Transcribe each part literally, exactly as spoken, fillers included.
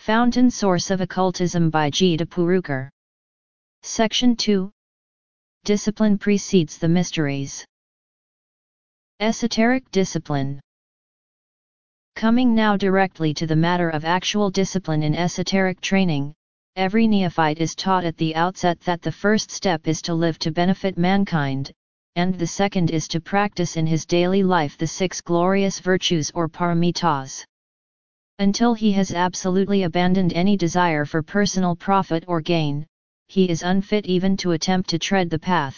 Fountain Source of Occultism by Gita Purukar. Section two. Discipline precedes the mysteries. Esoteric discipline. Coming now directly to the matter of actual discipline in esoteric training, every neophyte is taught at the outset that the first step is to live to benefit mankind, and the second is to practice in his daily life the six glorious virtues or paramitas. Until he has absolutely abandoned any desire for personal profit or gain, he is unfit even to attempt to tread the path.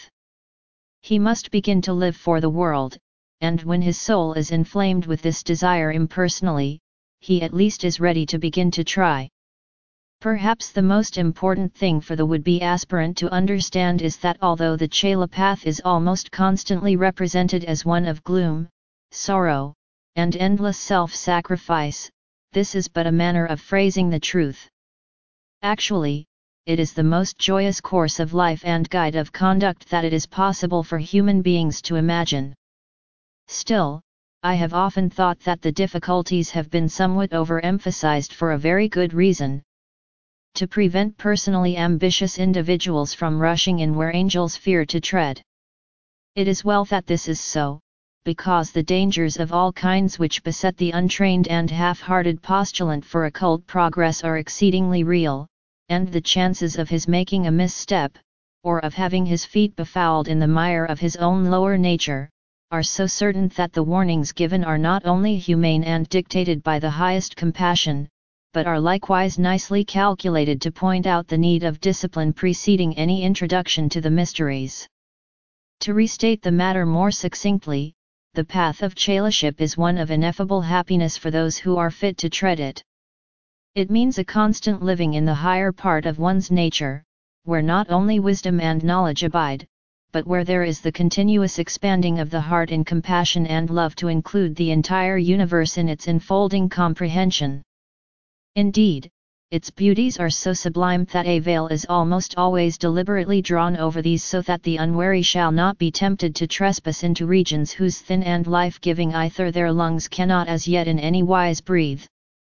He must begin to live for the world, and when his soul is inflamed with this desire impersonally, he at least is ready to begin to try. Perhaps the most important thing for the would-be aspirant to understand is that although the Chela path is almost constantly represented as one of gloom, sorrow, and endless self-sacrifice, this is but a manner of phrasing the truth. Actually, it is the most joyous course of life and guide of conduct that it is possible for human beings to imagine. Still, I have often thought that the difficulties have been somewhat overemphasized for a very good reason. To prevent personally ambitious individuals from rushing in where angels fear to tread. It is well that this is so, because the dangers of all kinds which beset the untrained and half-hearted postulant for occult progress are exceedingly real, and the chances of his making a misstep, or of having his feet befouled in the mire of his own lower nature, are so certain that the warnings given are not only humane and dictated by the highest compassion, but are likewise nicely calculated to point out the need of discipline preceding any introduction to the mysteries. To restate the matter more succinctly, the path of Chelaship is one of ineffable happiness for those who are fit to tread it. It means a constant living in the higher part of one's nature, where not only wisdom and knowledge abide, but where there is the continuous expanding of the heart in compassion and love to include the entire universe in its enfolding comprehension. Indeed, its beauties are so sublime that a veil is almost always deliberately drawn over these so that the unwary shall not be tempted to trespass into regions whose thin and life-giving ether their lungs cannot as yet in any wise breathe.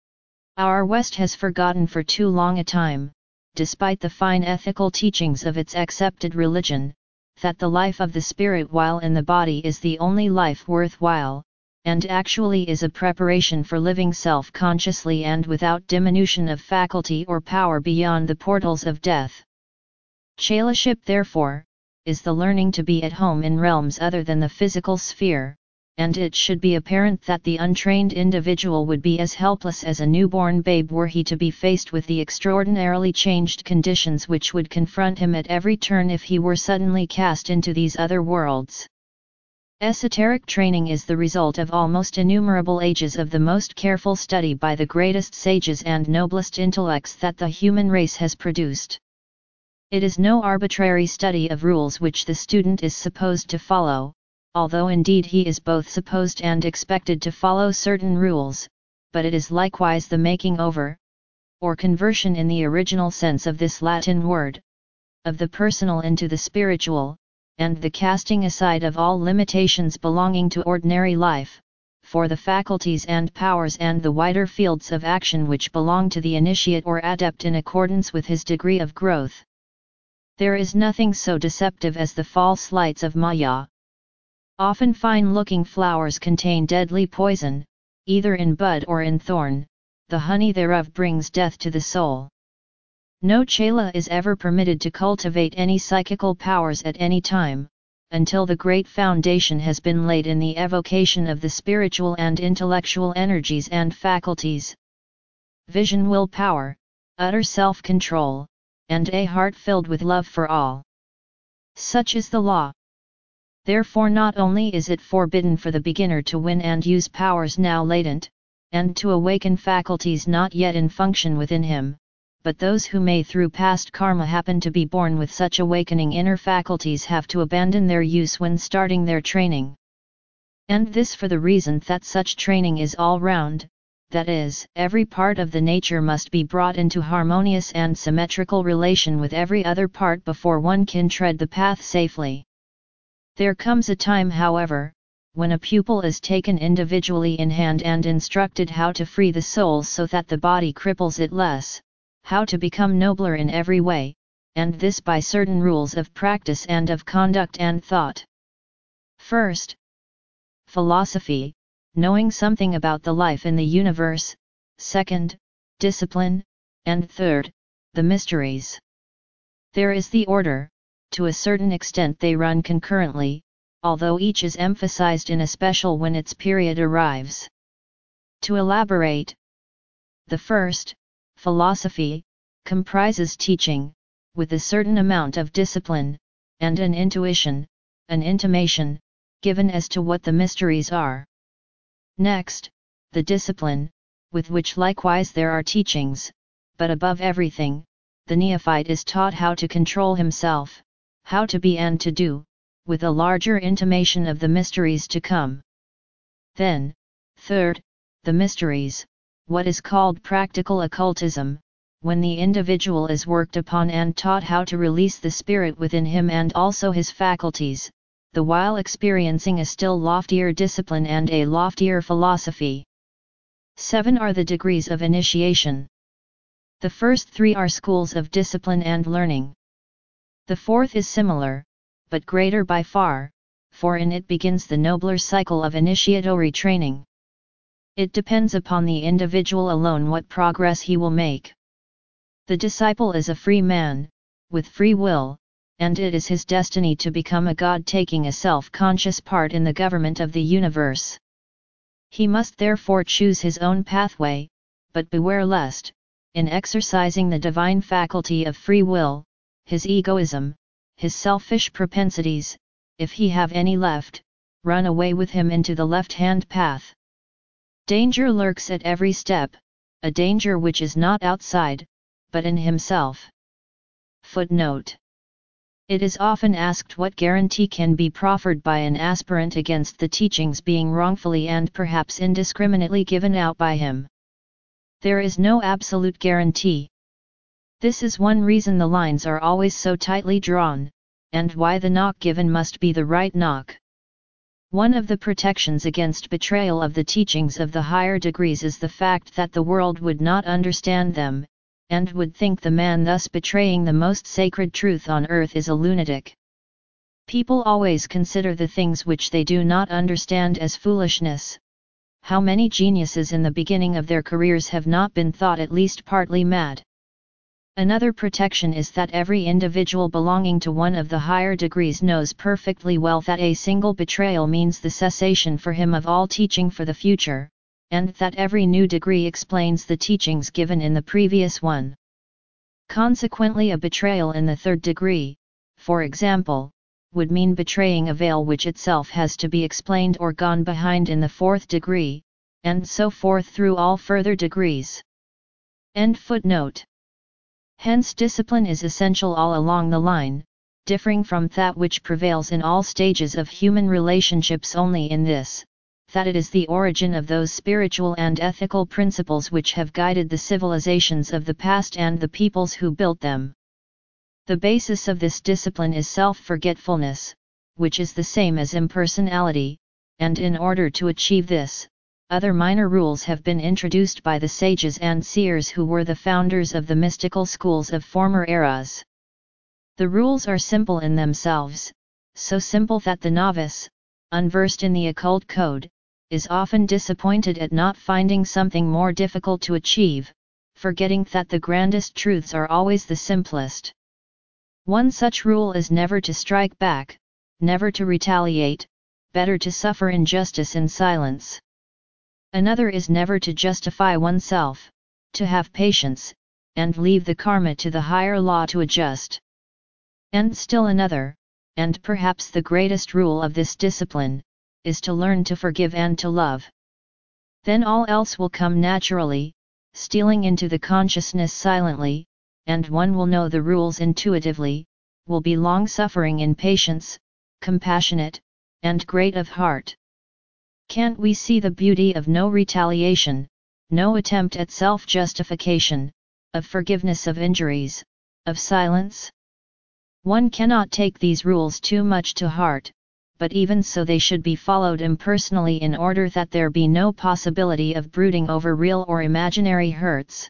Our West has forgotten for too long a time, despite the fine ethical teachings of its accepted religion, that the life of the spirit while in the body is the only life worthwhile, and actually is a preparation for living self-consciously and without diminution of faculty or power beyond the portals of death. Chelaship, therefore, is the learning to be at home in realms other than the physical sphere, and it should be apparent that the untrained individual would be as helpless as a newborn babe were he to be faced with the extraordinarily changed conditions which would confront him at every turn if he were suddenly cast into these other worlds. Esoteric training is the result of almost innumerable ages of the most careful study by the greatest sages and noblest intellects that the human race has produced. It is no arbitrary study of rules which the student is supposed to follow, although indeed he is both supposed and expected to follow certain rules, but it is likewise the making over, or conversion in the original sense of this Latin word, of the personal into the spiritual, and the casting aside of all limitations belonging to ordinary life, for the faculties and powers and the wider fields of action which belong to the initiate or adept in accordance with his degree of growth. There is nothing so deceptive as the false lights of Maya. Often fine-looking flowers contain deadly poison, either in bud or in thorn, the honey thereof brings death to the soul. No Chela is ever permitted to cultivate any psychical powers at any time, until the great foundation has been laid in the evocation of the spiritual and intellectual energies and faculties. Vision, will power, utter self-control, and a heart filled with love for all. Such is the law. Therefore not only is it forbidden for the beginner to win and use powers now latent, and to awaken faculties not yet in function within him, but those who may through past karma happen to be born with such awakening inner faculties have to abandon their use when starting their training. And this for the reason that such training is all round, that is, every part of the nature must be brought into harmonious and symmetrical relation with every other part before one can tread the path safely. There comes a time, however, when a pupil is taken individually in hand and instructed how to free the soul so that the body cripples it less, how to become nobler in every way, and this by certain rules of practice and of conduct and thought. First, philosophy, knowing something about the life in the universe; second, discipline; and third, the mysteries. There is the order; to a certain extent they run concurrently, although each is emphasized in a special when its period arrives. To elaborate, the first, philosophy, comprises teaching, with a certain amount of discipline, and an intuition, an intimation, given as to what the mysteries are. Next, the discipline, with which likewise there are teachings, but above everything, the neophyte is taught how to control himself, how to be and to do, with a larger intimation of the mysteries to come. Then, third, the mysteries, what is called practical occultism, when the individual is worked upon and taught how to release the spirit within him and also his faculties, the while experiencing a still loftier discipline and a loftier philosophy. Seven are the degrees of initiation. The first three are schools of discipline and learning. The fourth is similar, but greater by far, for in it begins the nobler cycle of initiatory training. It depends upon the individual alone what progress he will make. The disciple is a free man, with free will, and it is his destiny to become a god taking a self-conscious part in the government of the universe. He must therefore choose his own pathway, but beware lest, in exercising the divine faculty of free will, his egoism, his selfish propensities, if he have any left, run away with him into the left-hand path. Danger lurks at every step, a danger which is not outside, but in himself. Footnote. It is often asked what guarantee can be proffered by an aspirant against the teachings being wrongfully and perhaps indiscriminately given out by him. There is no absolute guarantee. This is one reason the lines are always so tightly drawn, and why the knock given must be the right knock. One of the protections against betrayal of the teachings of the higher degrees is the fact that the world would not understand them, and would think the man thus betraying the most sacred truth on earth is a lunatic. People always consider the things which they do not understand as foolishness. How many geniuses in the beginning of their careers have not been thought at least partly mad? Another protection is that every individual belonging to one of the higher degrees knows perfectly well that a single betrayal means the cessation for him of all teaching for the future, and that every new degree explains the teachings given in the previous one. Consequently, a betrayal in the third degree, for example, would mean betraying a veil which itself has to be explained or gone behind in the fourth degree, and so forth through all further degrees. End footnote. Hence discipline is essential all along the line, differing from that which prevails in all stages of human relationships only in this, that it is the origin of those spiritual and ethical principles which have guided the civilizations of the past and the peoples who built them. The basis of this discipline is self-forgetfulness, which is the same as impersonality, and in order to achieve this, other minor rules have been introduced by the sages and seers who were the founders of the mystical schools of former eras. The rules are simple in themselves, so simple that the novice, unversed in the occult code, is often disappointed at not finding something more difficult to achieve, forgetting that the grandest truths are always the simplest. One such rule is never to strike back, never to retaliate, better to suffer injustice in silence. Another is never to justify oneself, to have patience, and leave the karma to the higher law to adjust. And still another, and perhaps the greatest rule of this discipline, is to learn to forgive and to love. Then all else will come naturally, stealing into the consciousness silently, and one will know the rules intuitively, will be long-suffering in patience, compassionate, and great of heart. Can't we see the beauty of no retaliation, no attempt at self-justification, of forgiveness of injuries, of silence? One cannot take these rules too much to heart, but even so they should be followed impersonally in order that there be no possibility of brooding over real or imaginary hurts.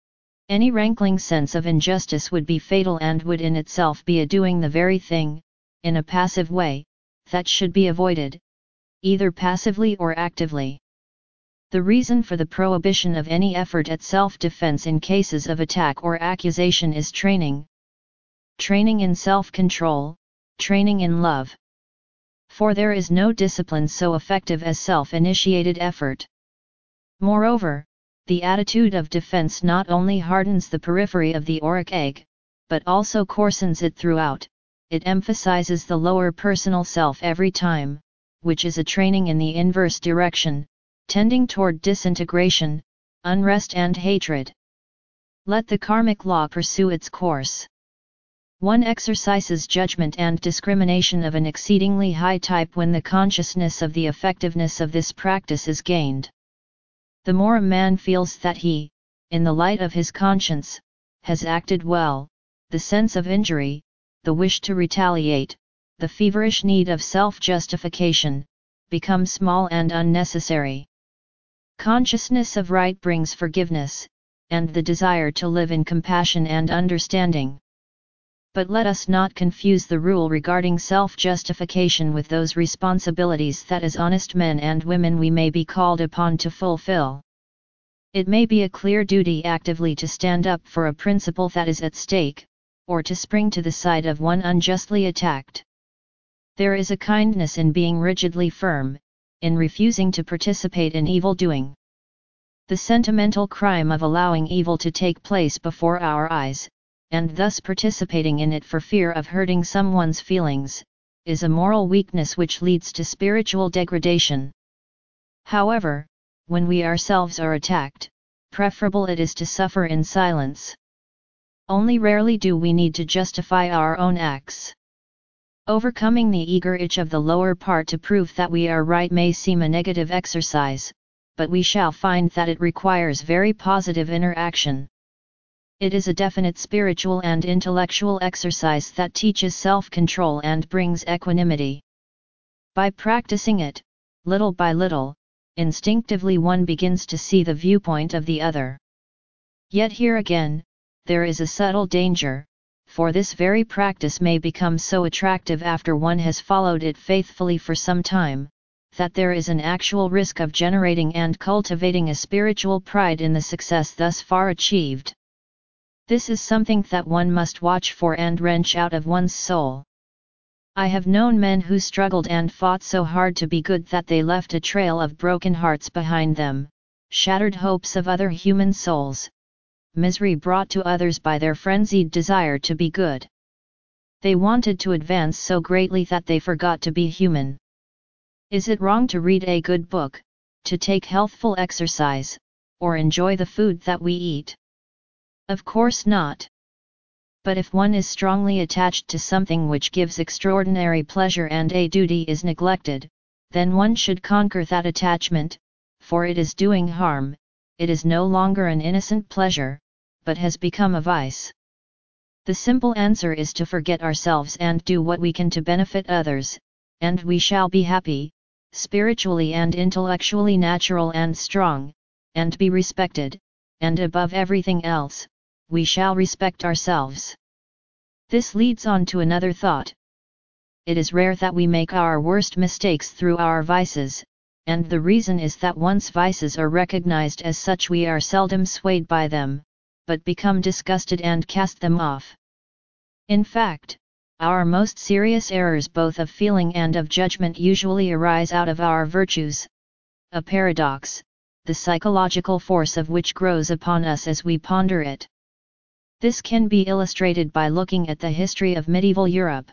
Any rankling sense of injustice would be fatal and would in itself be a doing the very thing, in a passive way, that should be avoided, either passively or actively. The reason for the prohibition of any effort at self-defense in cases of attack or accusation is training. Training in self-control, training in love. For there is no discipline so effective as self-initiated effort. Moreover, the attitude of defense not only hardens the periphery of the auric egg, but also coarsens it throughout. It emphasizes the lower personal self every time, which is a training in the inverse direction, tending toward disintegration, unrest and hatred. Let the karmic law pursue its course. One exercises judgment and discrimination of an exceedingly high type when the consciousness of the effectiveness of this practice is gained. The more a man feels that he, in the light of his conscience, has acted well, the sense of injury, the wish to retaliate, the feverish need of self-justification, become small and unnecessary. Consciousness of right brings forgiveness, and the desire to live in compassion and understanding. But let us not confuse the rule regarding self-justification with those responsibilities that as honest men and women we may be called upon to fulfill. It may be a clear duty actively to stand up for a principle that is at stake, or to spring to the side of one unjustly attacked. There is a kindness in being rigidly firm, in refusing to participate in evil doing. The sentimental crime of allowing evil to take place before our eyes, and thus participating in it for fear of hurting someone's feelings, is a moral weakness which leads to spiritual degradation. However, when we ourselves are attacked, preferable it is to suffer in silence. Only rarely do we need to justify our own acts. Overcoming the eager itch of the lower part to prove that we are right may seem a negative exercise, but we shall find that it requires very positive inner action. It is a definite spiritual and intellectual exercise that teaches self-control and brings equanimity. By practicing it, little by little, instinctively one begins to see the viewpoint of the other. Yet here again, there is a subtle danger, for this very practice may become so attractive after one has followed it faithfully for some time, that there is an actual risk of generating and cultivating a spiritual pride in the success thus far achieved. This is something that one must watch for and wrench out of one's soul. I have known men who struggled and fought so hard to be good that they left a trail of broken hearts behind them, shattered hopes of other human souls, misery brought to others by their frenzied desire to be good. They wanted to advance so greatly that they forgot to be human. Is it wrong to read a good book, to take healthful exercise, or enjoy the food that we eat? Of course not. But if one is strongly attached to something which gives extraordinary pleasure and a duty is neglected, then one should conquer that attachment, for it is doing harm. It is no longer an innocent pleasure, but has become a vice. The simple answer is to forget ourselves and do what we can to benefit others, and we shall be happy, spiritually and intellectually natural and strong, and be respected, and above everything else, we shall respect ourselves. This leads on to another thought. It is rare that we make our worst mistakes through our vices, and the reason is that once vices are recognized as such we are seldom swayed by them, but become disgusted and cast them off. In fact, our most serious errors both of feeling and of judgment usually arise out of our virtues. A paradox, the psychological force of which grows upon us as we ponder it. This can be illustrated by looking at the history of medieval Europe.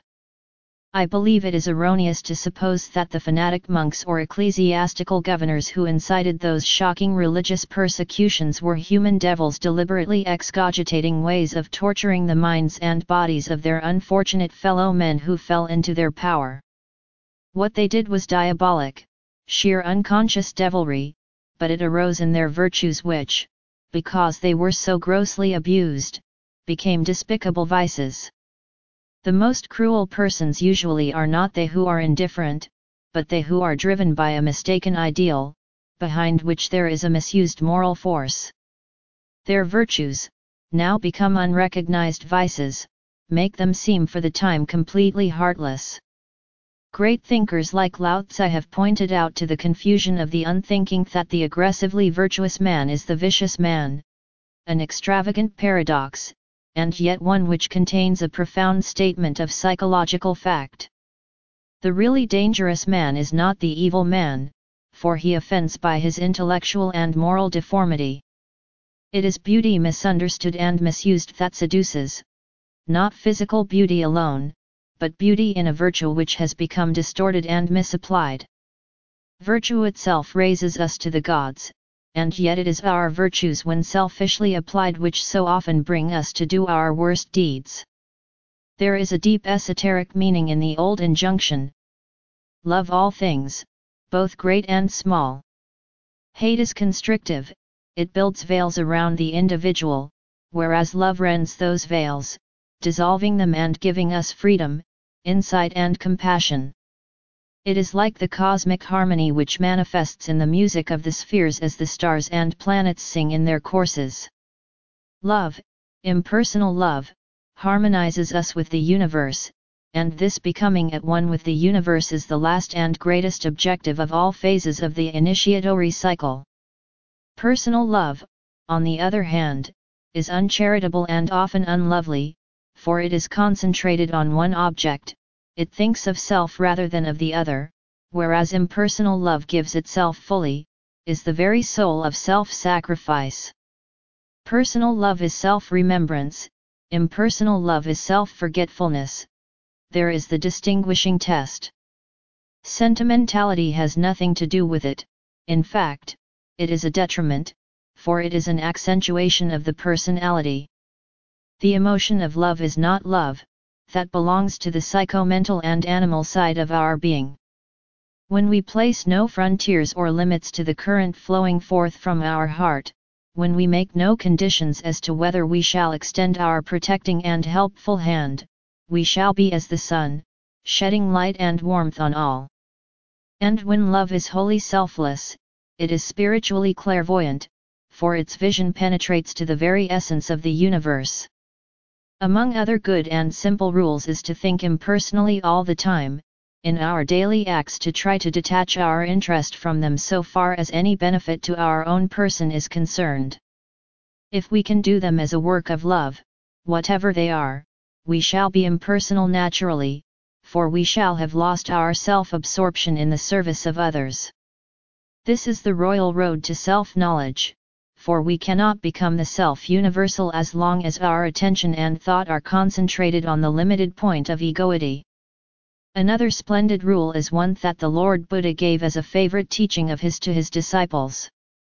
I believe it is erroneous to suppose that the fanatic monks or ecclesiastical governors who incited those shocking religious persecutions were human devils deliberately excogitating ways of torturing the minds and bodies of their unfortunate fellow men who fell into their power. What they did was diabolic, sheer unconscious devilry, but it arose in their virtues which, because they were so grossly abused, became despicable vices. The most cruel persons usually are not they who are indifferent, but they who are driven by a mistaken ideal, behind which there is a misused moral force. Their virtues, now become unrecognized vices, make them seem for the time completely heartless. Great thinkers like Lao Tzu have pointed out to the confusion of the unthinking that the aggressively virtuous man is the vicious man, an extravagant paradox, and yet one which contains a profound statement of psychological fact. The really dangerous man is not the evil man, for he offends by his intellectual and moral deformity. It is beauty misunderstood and misused that seduces, not physical beauty alone, but beauty in a virtue which has become distorted and misapplied. Virtue itself raises us to the gods, and yet it is our virtues when selfishly applied which so often bring us to do our worst deeds. There is a deep esoteric meaning in the old injunction: love all things, both great and small. Hate is constrictive, it builds veils around the individual, whereas love rends those veils, dissolving them and giving us freedom, insight and compassion. It is like the cosmic harmony which manifests in the music of the spheres as the stars and planets sing in their courses. Love, impersonal love, harmonizes us with the universe, and this becoming at one with the universe is the last and greatest objective of all phases of the initiatory cycle. Personal love, on the other hand, is uncharitable and often unlovely, for it is concentrated on one object, it thinks of self rather than of the other, whereas impersonal love gives itself fully, is the very soul of self-sacrifice. Personal love is self-remembrance, impersonal love is self-forgetfulness. There is the distinguishing test. Sentimentality has nothing to do with it, in fact, it is a detriment, for it is an accentuation of the personality. The emotion of love is not love, that belongs to the psychomental and animal side of our being. When we place no frontiers or limits to the current flowing forth from our heart, when we make no conditions as to whether we shall extend our protecting and helpful hand, we shall be as the sun, shedding light and warmth on all. And when love is wholly selfless, it is spiritually clairvoyant, for its vision penetrates to the very essence of the universe. Among other good and simple rules is to think impersonally all the time, in our daily acts to try to detach our interest from them so far as any benefit to our own person is concerned. If we can do them as a work of love, whatever they are, we shall be impersonal naturally, for we shall have lost our self-absorption in the service of others. This is the royal road to self-knowledge, for we cannot become the self-universal as long as our attention and thought are concentrated on the limited point of egoity. Another splendid rule is one that the Lord Buddha gave as a favorite teaching of his to his disciples.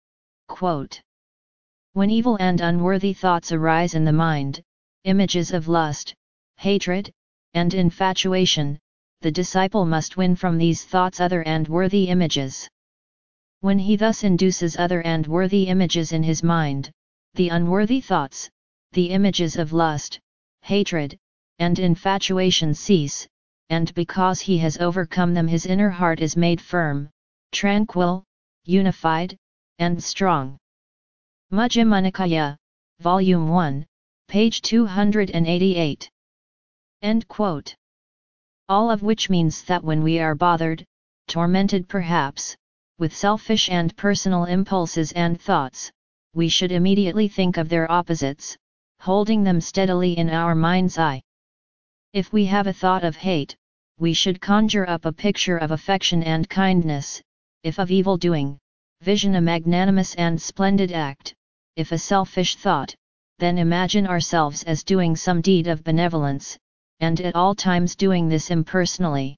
Quote, "When evil and unworthy thoughts arise in the mind, images of lust, hatred, and infatuation, the disciple must win from these thoughts other and worthy images. When he thus induces other and worthy images in his mind, the unworthy thoughts, the images of lust, hatred, and infatuation cease, and because he has overcome them his inner heart is made firm, tranquil, unified, and strong." Majjhima Nikaya, Volume one, page two hundred eighty-eight. End quote. All of which means that when we are bothered, tormented perhaps, with selfish and personal impulses and thoughts, we should immediately think of their opposites, holding them steadily in our mind's eye. If we have a thought of hate, we should conjure up a picture of affection and kindness; if of evil doing, vision a magnanimous and splendid act; if a selfish thought, then imagine ourselves as doing some deed of benevolence, and at all times doing this impersonally.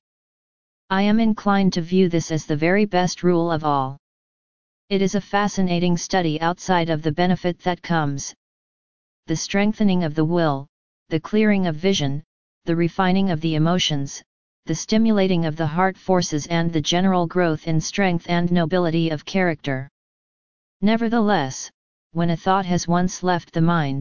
I am inclined to view this as the very best rule of all. It is a fascinating study outside of the benefit that comes. The strengthening of the will, the clearing of vision, the refining of the emotions, the stimulating of the heart forces and the general growth in strength and nobility of character. Nevertheless, when a thought has once left the mind,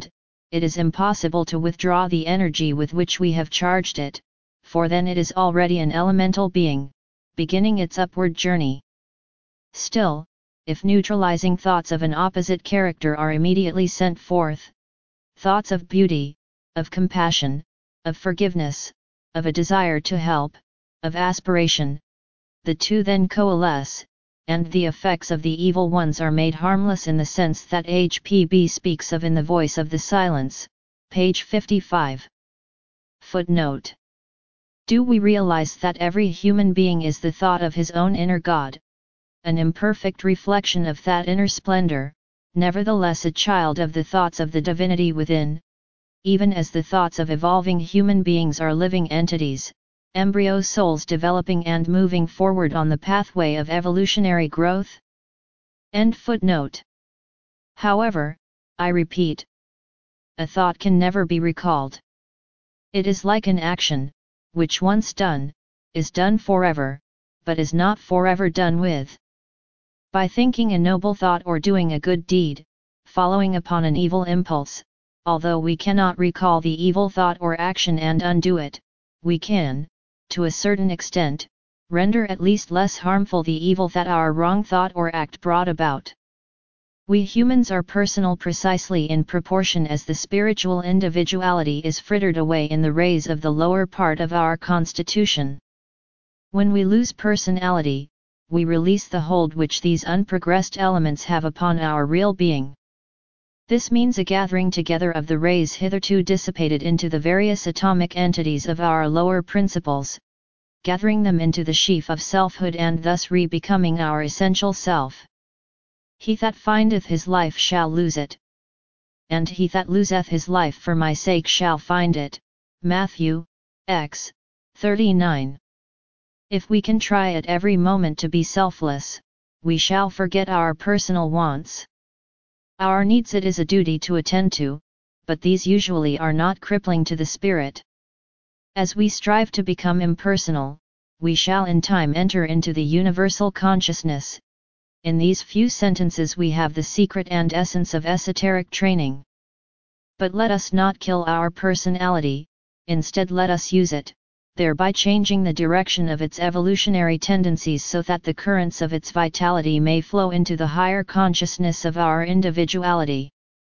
it is impossible to withdraw the energy with which we have charged it, for then it is already an elemental being, beginning its upward journey. Still, if neutralizing thoughts of an opposite character are immediately sent forth, thoughts of beauty, of compassion, of forgiveness, of a desire to help, of aspiration, the two then coalesce, and the effects of the evil ones are made harmless in the sense that H P B speaks of in The Voice of the Silence, page fifty-five. Footnote. Do we realize that every human being is the thought of his own inner God, an imperfect reflection of that inner splendor, nevertheless a child of the thoughts of the divinity within? Even as the thoughts of evolving human beings are living entities, embryo souls developing and moving forward on the pathway of evolutionary growth? End footnote. However, I repeat, a thought can never be recalled. It is like an action, which once done, is done forever, but is not forever done with. By thinking a noble thought or doing a good deed, following upon an evil impulse, although we cannot recall the evil thought or action and undo it, we can, to a certain extent, render at least less harmful the evil that our wrong thought or act brought about. We humans are personal precisely in proportion as the spiritual individuality is frittered away in the rays of the lower part of our constitution. When we lose personality, we release the hold which these unprogressed elements have upon our real being. This means a gathering together of the rays hitherto dissipated into the various atomic entities of our lower principles, gathering them into the sheaf of selfhood and thus re-becoming our essential self. He that findeth his life shall lose it, and he that loseth his life for my sake shall find it. Matthew, X, thirty-nine. If we can try at every moment to be selfless, we shall forget our personal wants. Our needs it is a duty to attend to, but these usually are not crippling to the spirit. As we strive to become impersonal, we shall in time enter into the universal consciousness. In these few sentences we have the secret and essence of esoteric training. But let us not kill our personality, instead let us use it, thereby changing the direction of its evolutionary tendencies so that the currents of its vitality may flow into the higher consciousness of our individuality.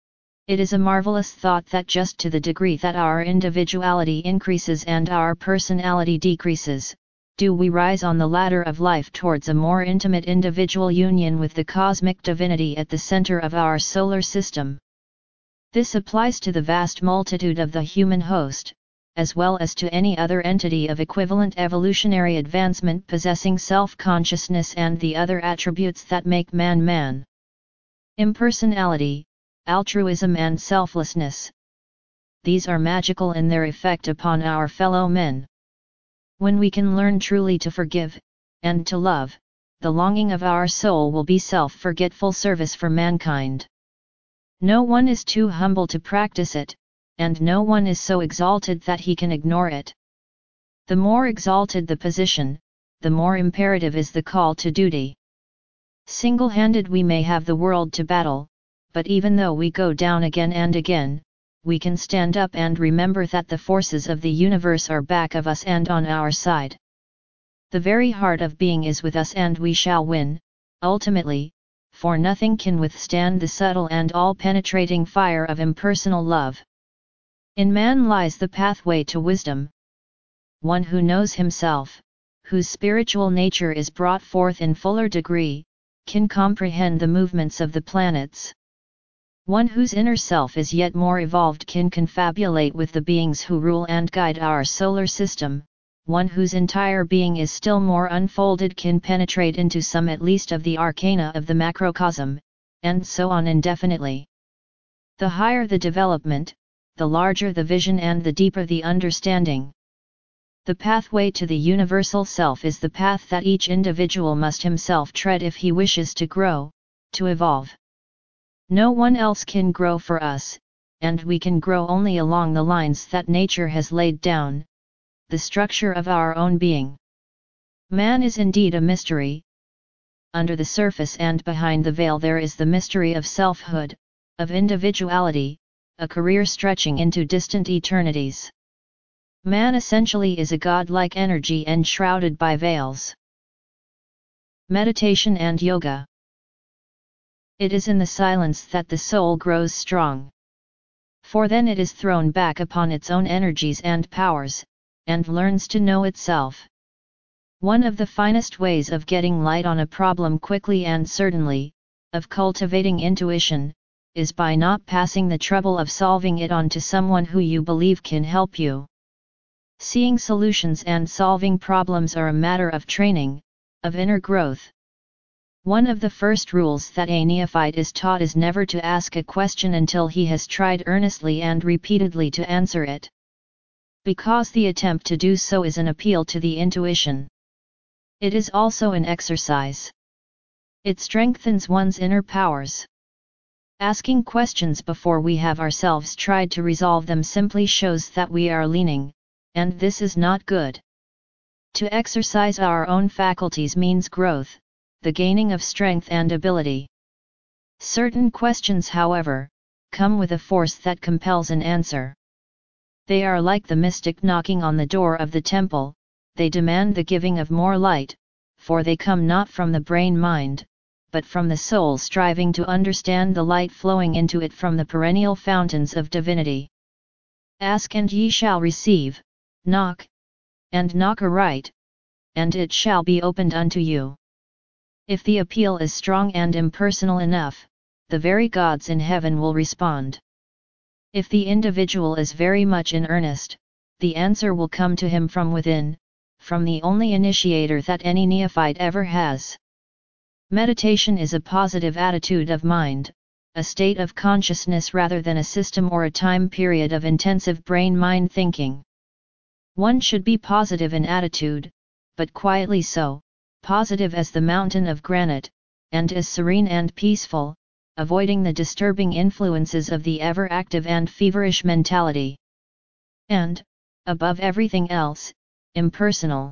It is a marvelous thought that just to the degree that our individuality increases and our personality decreases, do we rise on the ladder of life towards a more intimate individual union with the cosmic divinity at the center of our solar system. This applies to the vast multitude of the human host, as well as to any other entity of equivalent evolutionary advancement possessing self-consciousness and the other attributes that make man man. Impersonality, altruism and selflessness. These are magical in their effect upon our fellow men. When we can learn truly to forgive, and to love, the longing of our soul will be self-forgetful service for mankind. No one is too humble to practice it, and no one is so exalted that he can ignore it. The more exalted the position, the more imperative is the call to duty. Single-handed we may have the world to battle, but even though we go down again and again, we can stand up and remember that the forces of the universe are back of us and on our side. The very heart of being is with us and we shall win, ultimately, for nothing can withstand the subtle and all-penetrating fire of impersonal love. In man lies the pathway to wisdom. One who knows himself, whose spiritual nature is brought forth in fuller degree, can comprehend the movements of the planets. One whose inner self is yet more evolved can confabulate with the beings who rule and guide our solar system. One whose entire being is still more unfolded can penetrate into some at least of the arcana of the macrocosm, and so on indefinitely. The higher the development, the larger the vision and the deeper the understanding. The pathway to the universal self is the path that each individual must himself tread if he wishes to grow, to evolve. No one else can grow for us, and we can grow only along the lines that nature has laid down, the structure of our own being. Man is indeed a mystery. Under the surface and behind the veil there is the mystery of selfhood, of individuality, a career stretching into distant eternities. Man essentially is a godlike energy enshrouded by veils. Meditation and Yoga. It is in the silence that the soul grows strong. For then it is thrown back upon its own energies and powers, and learns to know itself. One of the finest ways of getting light on a problem quickly and certainly, of cultivating intuition, is by not passing the trouble of solving it on to someone who you believe can help you. Seeing solutions and solving problems are a matter of training, of inner growth. One of the first rules that a neophyte is taught is never to ask a question until he has tried earnestly and repeatedly to answer it. Because the attempt to do so is an appeal to the intuition. It is also an exercise. It strengthens one's inner powers. Asking questions before we have ourselves tried to resolve them simply shows that we are leaning, and this is not good. To exercise our own faculties means growth, the gaining of strength and ability. Certain questions, however, come with a force that compels an answer. They are like the mystic knocking on the door of the temple, they demand the giving of more light, for they come not from the brain-mind, but from the soul striving to understand the light flowing into it from the perennial fountains of divinity. Ask and ye shall receive, knock, and knock aright, and it shall be opened unto you. If the appeal is strong and impersonal enough, the very gods in heaven will respond. If the individual is very much in earnest, the answer will come to him from within, from the only initiator that any neophyte ever has. Meditation is a positive attitude of mind, a state of consciousness rather than a system or a time period of intensive brain-mind thinking. One should be positive in attitude, but quietly so, positive as the mountain of granite, and as serene and peaceful, avoiding the disturbing influences of the ever-active and feverish mentality. And, above everything else, impersonal.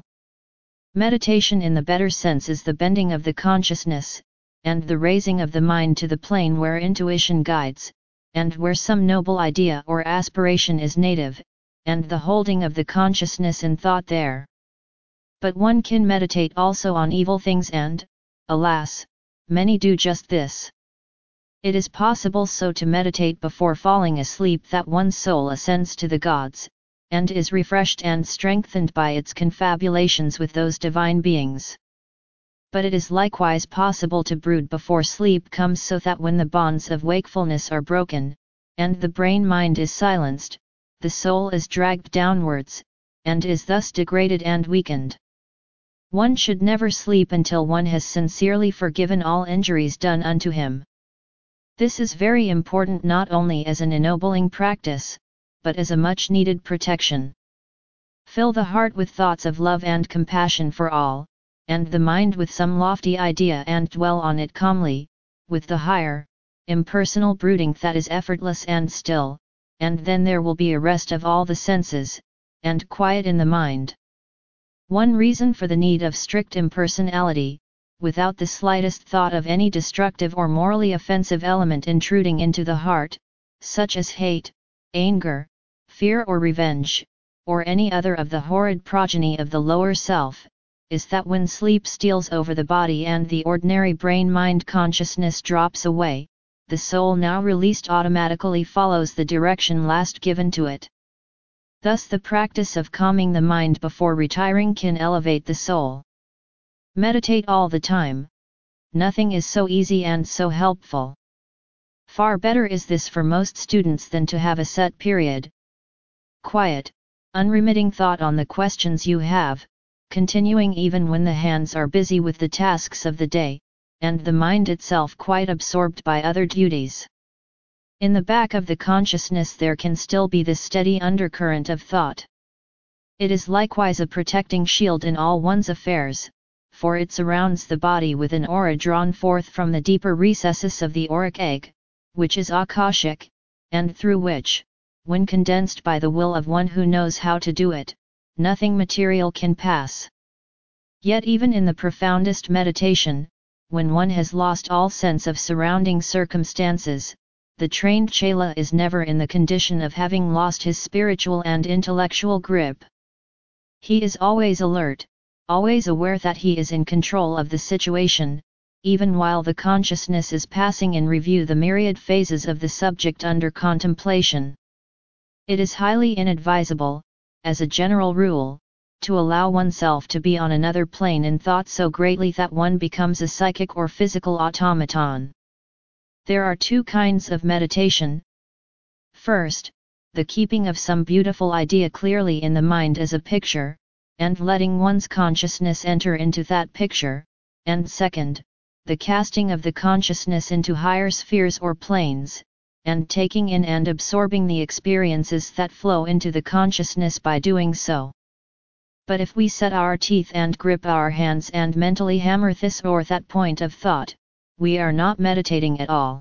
Meditation in the better sense is the bending of the consciousness, and the raising of the mind to the plane where intuition guides, and where some noble idea or aspiration is native, and the holding of the consciousness in thought there. But one can meditate also on evil things and, alas, many do just this. It is possible so to meditate before falling asleep that one's soul ascends to the gods, and is refreshed and strengthened by its confabulations with those divine beings. But it is likewise possible to brood before sleep comes so that when the bonds of wakefulness are broken, and the brain-mind is silenced, the soul is dragged downwards, and is thus degraded and weakened. One should never sleep until one has sincerely forgiven all injuries done unto him. This is very important not only as an ennobling practice, but as a much-needed protection. Fill the heart with thoughts of love and compassion for all, and the mind with some lofty idea and dwell on it calmly, with the higher, impersonal brooding that is effortless and still, and then there will be a rest of all the senses, and quiet in the mind. One reason for the need of strict impersonality, without the slightest thought of any destructive or morally offensive element intruding into the heart, such as hate, anger, fear or revenge, or any other of the horrid progeny of the lower self, is that when sleep steals over the body and the ordinary brain-mind consciousness drops away, the soul now released automatically follows the direction last given to it. Thus the practice of calming the mind before retiring can elevate the soul. Meditate all the time. Nothing is so easy and so helpful. Far better is this for most students than to have a set period. Quiet, unremitting thought on the questions you have, continuing even when the hands are busy with the tasks of the day, and the mind itself quite absorbed by other duties. In the back of the consciousness there can still be this steady undercurrent of thought. It is likewise a protecting shield in all one's affairs, for it surrounds the body with an aura drawn forth from the deeper recesses of the auric egg, which is akashic, and through which, when condensed by the will of one who knows how to do it, nothing material can pass. Yet even in the profoundest meditation, when one has lost all sense of surrounding circumstances, the trained chela is never in the condition of having lost his spiritual and intellectual grip. He is always alert, always aware that he is in control of the situation, even while the consciousness is passing in review the myriad phases of the subject under contemplation. It is highly inadvisable, as a general rule, to allow oneself to be on another plane in thought so greatly that one becomes a psychic or physical automaton. There are two kinds of meditation. First, the keeping of some beautiful idea clearly in the mind as a picture, and letting one's consciousness enter into that picture, and second, the casting of the consciousness into higher spheres or planes, and taking in and absorbing the experiences that flow into the consciousness by doing so. But if we set our teeth and grip our hands and mentally hammer this or that point of thought, we are not meditating at all.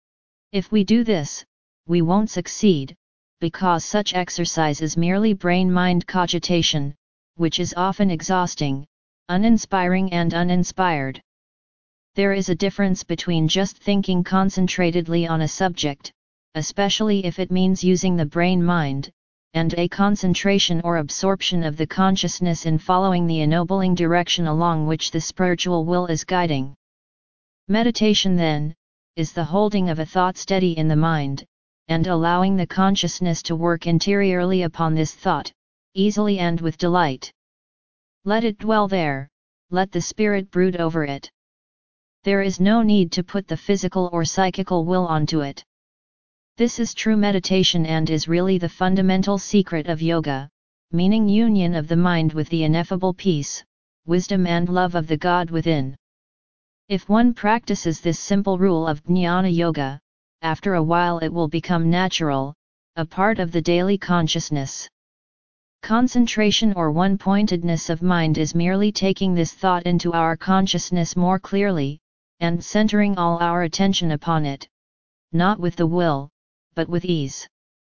If we do this, we won't succeed, because such exercise is merely brain-mind cogitation, which is often exhausting, uninspiring and uninspired. There is a difference between just thinking concentratedly on a subject, especially if it means using the brain-mind, and a concentration or absorption of the consciousness in following the ennobling direction along which the spiritual will is guiding. Meditation, then, is the holding of a thought steady in the mind, and allowing the consciousness to work interiorly upon this thought, easily and with delight. Let it dwell there, let the spirit brood over it. There is no need to put the physical or psychical will onto it. This is true meditation and is really the fundamental secret of yoga, meaning union of the mind with the ineffable peace, wisdom and love of the God within. If one practices this simple rule of Jnana Yoga, after a while it will become natural, a part of the daily consciousness. Concentration or one-pointedness of mind is merely taking this thought into our consciousness more clearly, and centering all our attention upon it, not with the will, but with ease.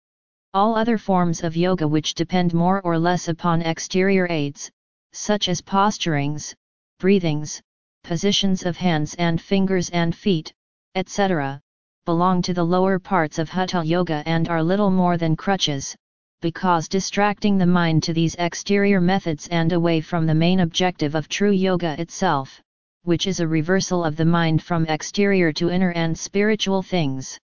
All other forms of yoga which depend more or less upon exterior aids, such as posturings, breathings, positions of hands and fingers and feet, et cetera, belong to the lower parts of Hatha Yoga and are little more than crutches, because distracting the mind to these exterior methods and away from the main objective of true yoga itself, which is a reversal of the mind from exterior to inner and spiritual things.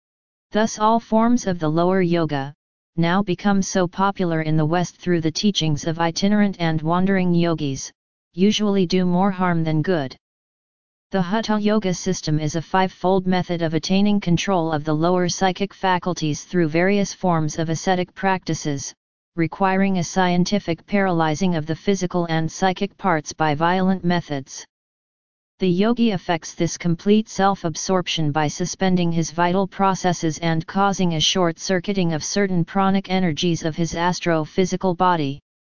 Thus all forms of the lower yoga, now become so popular in the West through the teachings of itinerant and wandering yogis, usually do more harm than good. The Hatha Yoga system is a five-fold method of attaining control of the lower psychic faculties through various forms of ascetic practices, requiring a scientific paralyzing of the physical and psychic parts by violent methods. The yogi affects this complete self-absorption by suspending his vital processes and causing a short-circuiting of certain pranic energies of his astro-physical body.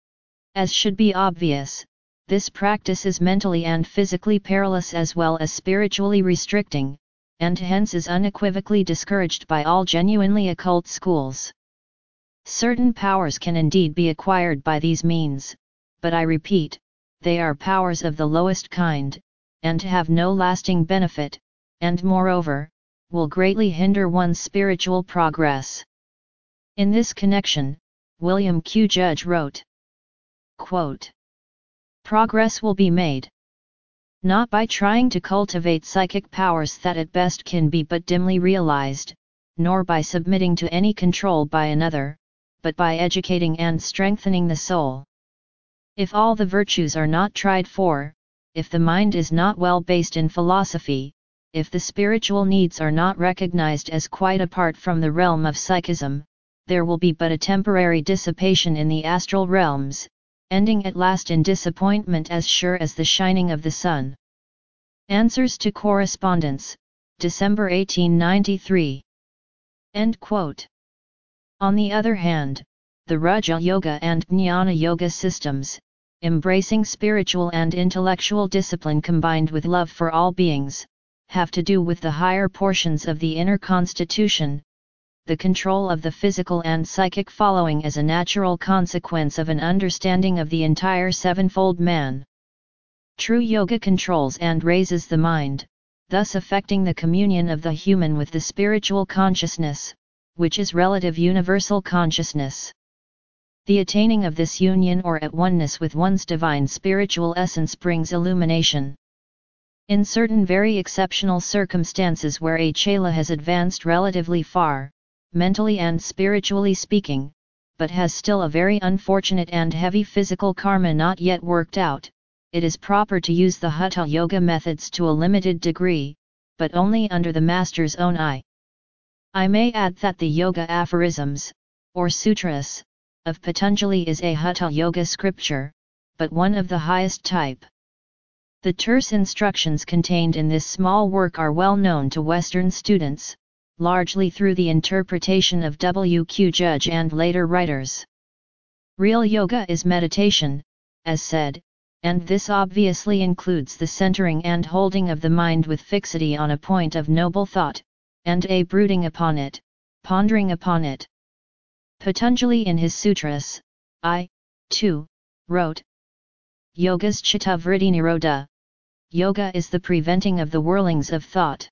As should be obvious, this practice is mentally and physically perilous as well as spiritually restricting, and hence is unequivocally discouraged by all genuinely occult schools. Certain powers can indeed be acquired by these means, but I repeat, they are powers of the lowest kind, and have no lasting benefit, and moreover, will greatly hinder one's spiritual progress. In this connection, William Q. Judge wrote, quote, "Progress will be made not by trying to cultivate psychic powers that at best can be but dimly realized, nor by submitting to any control by another, but by educating and strengthening the soul. If all the virtues are not tried for, if the mind is not well based in philosophy, if the spiritual needs are not recognized as quite apart from the realm of psychism, there will be but a temporary dissipation in the astral realms, ending at last in disappointment as sure as the shining of the sun." Answers to Correspondence, December eighteen ninety-three. End quote. On the other hand, the Raja Yoga and Jnana Yoga systems, embracing spiritual and intellectual discipline combined with love for all beings, have to do with the higher portions of the inner constitution, the control of the physical and psychic following as a natural consequence of an understanding of the entire sevenfold man. True yoga controls and raises the mind, thus affecting the communion of the human with the spiritual consciousness, which is relative universal consciousness. The attaining of this union or at oneness with one's divine spiritual essence brings illumination. In certain very exceptional circumstances where a chela has advanced relatively far, mentally and spiritually speaking, but has still a very unfortunate and heavy physical karma not yet worked out, it is proper to use the Hatha Yoga methods to a limited degree, but only under the master's own eye. I may add that the Yoga aphorisms, or sutras, of Patanjali is a Hatha Yoga scripture, but one of the highest type. The terse instructions contained in this small work are well known to Western students, largely through the interpretation of W Q Judge and later writers. Real yoga is meditation, as said, and this obviously includes the centering and holding of the mind with fixity on a point of noble thought, and a brooding upon it, pondering upon it. Patanjali in his sutras, I, too, wrote, Yoga's chitta vritti nirodha. Yoga is the preventing of the whirlings of thought.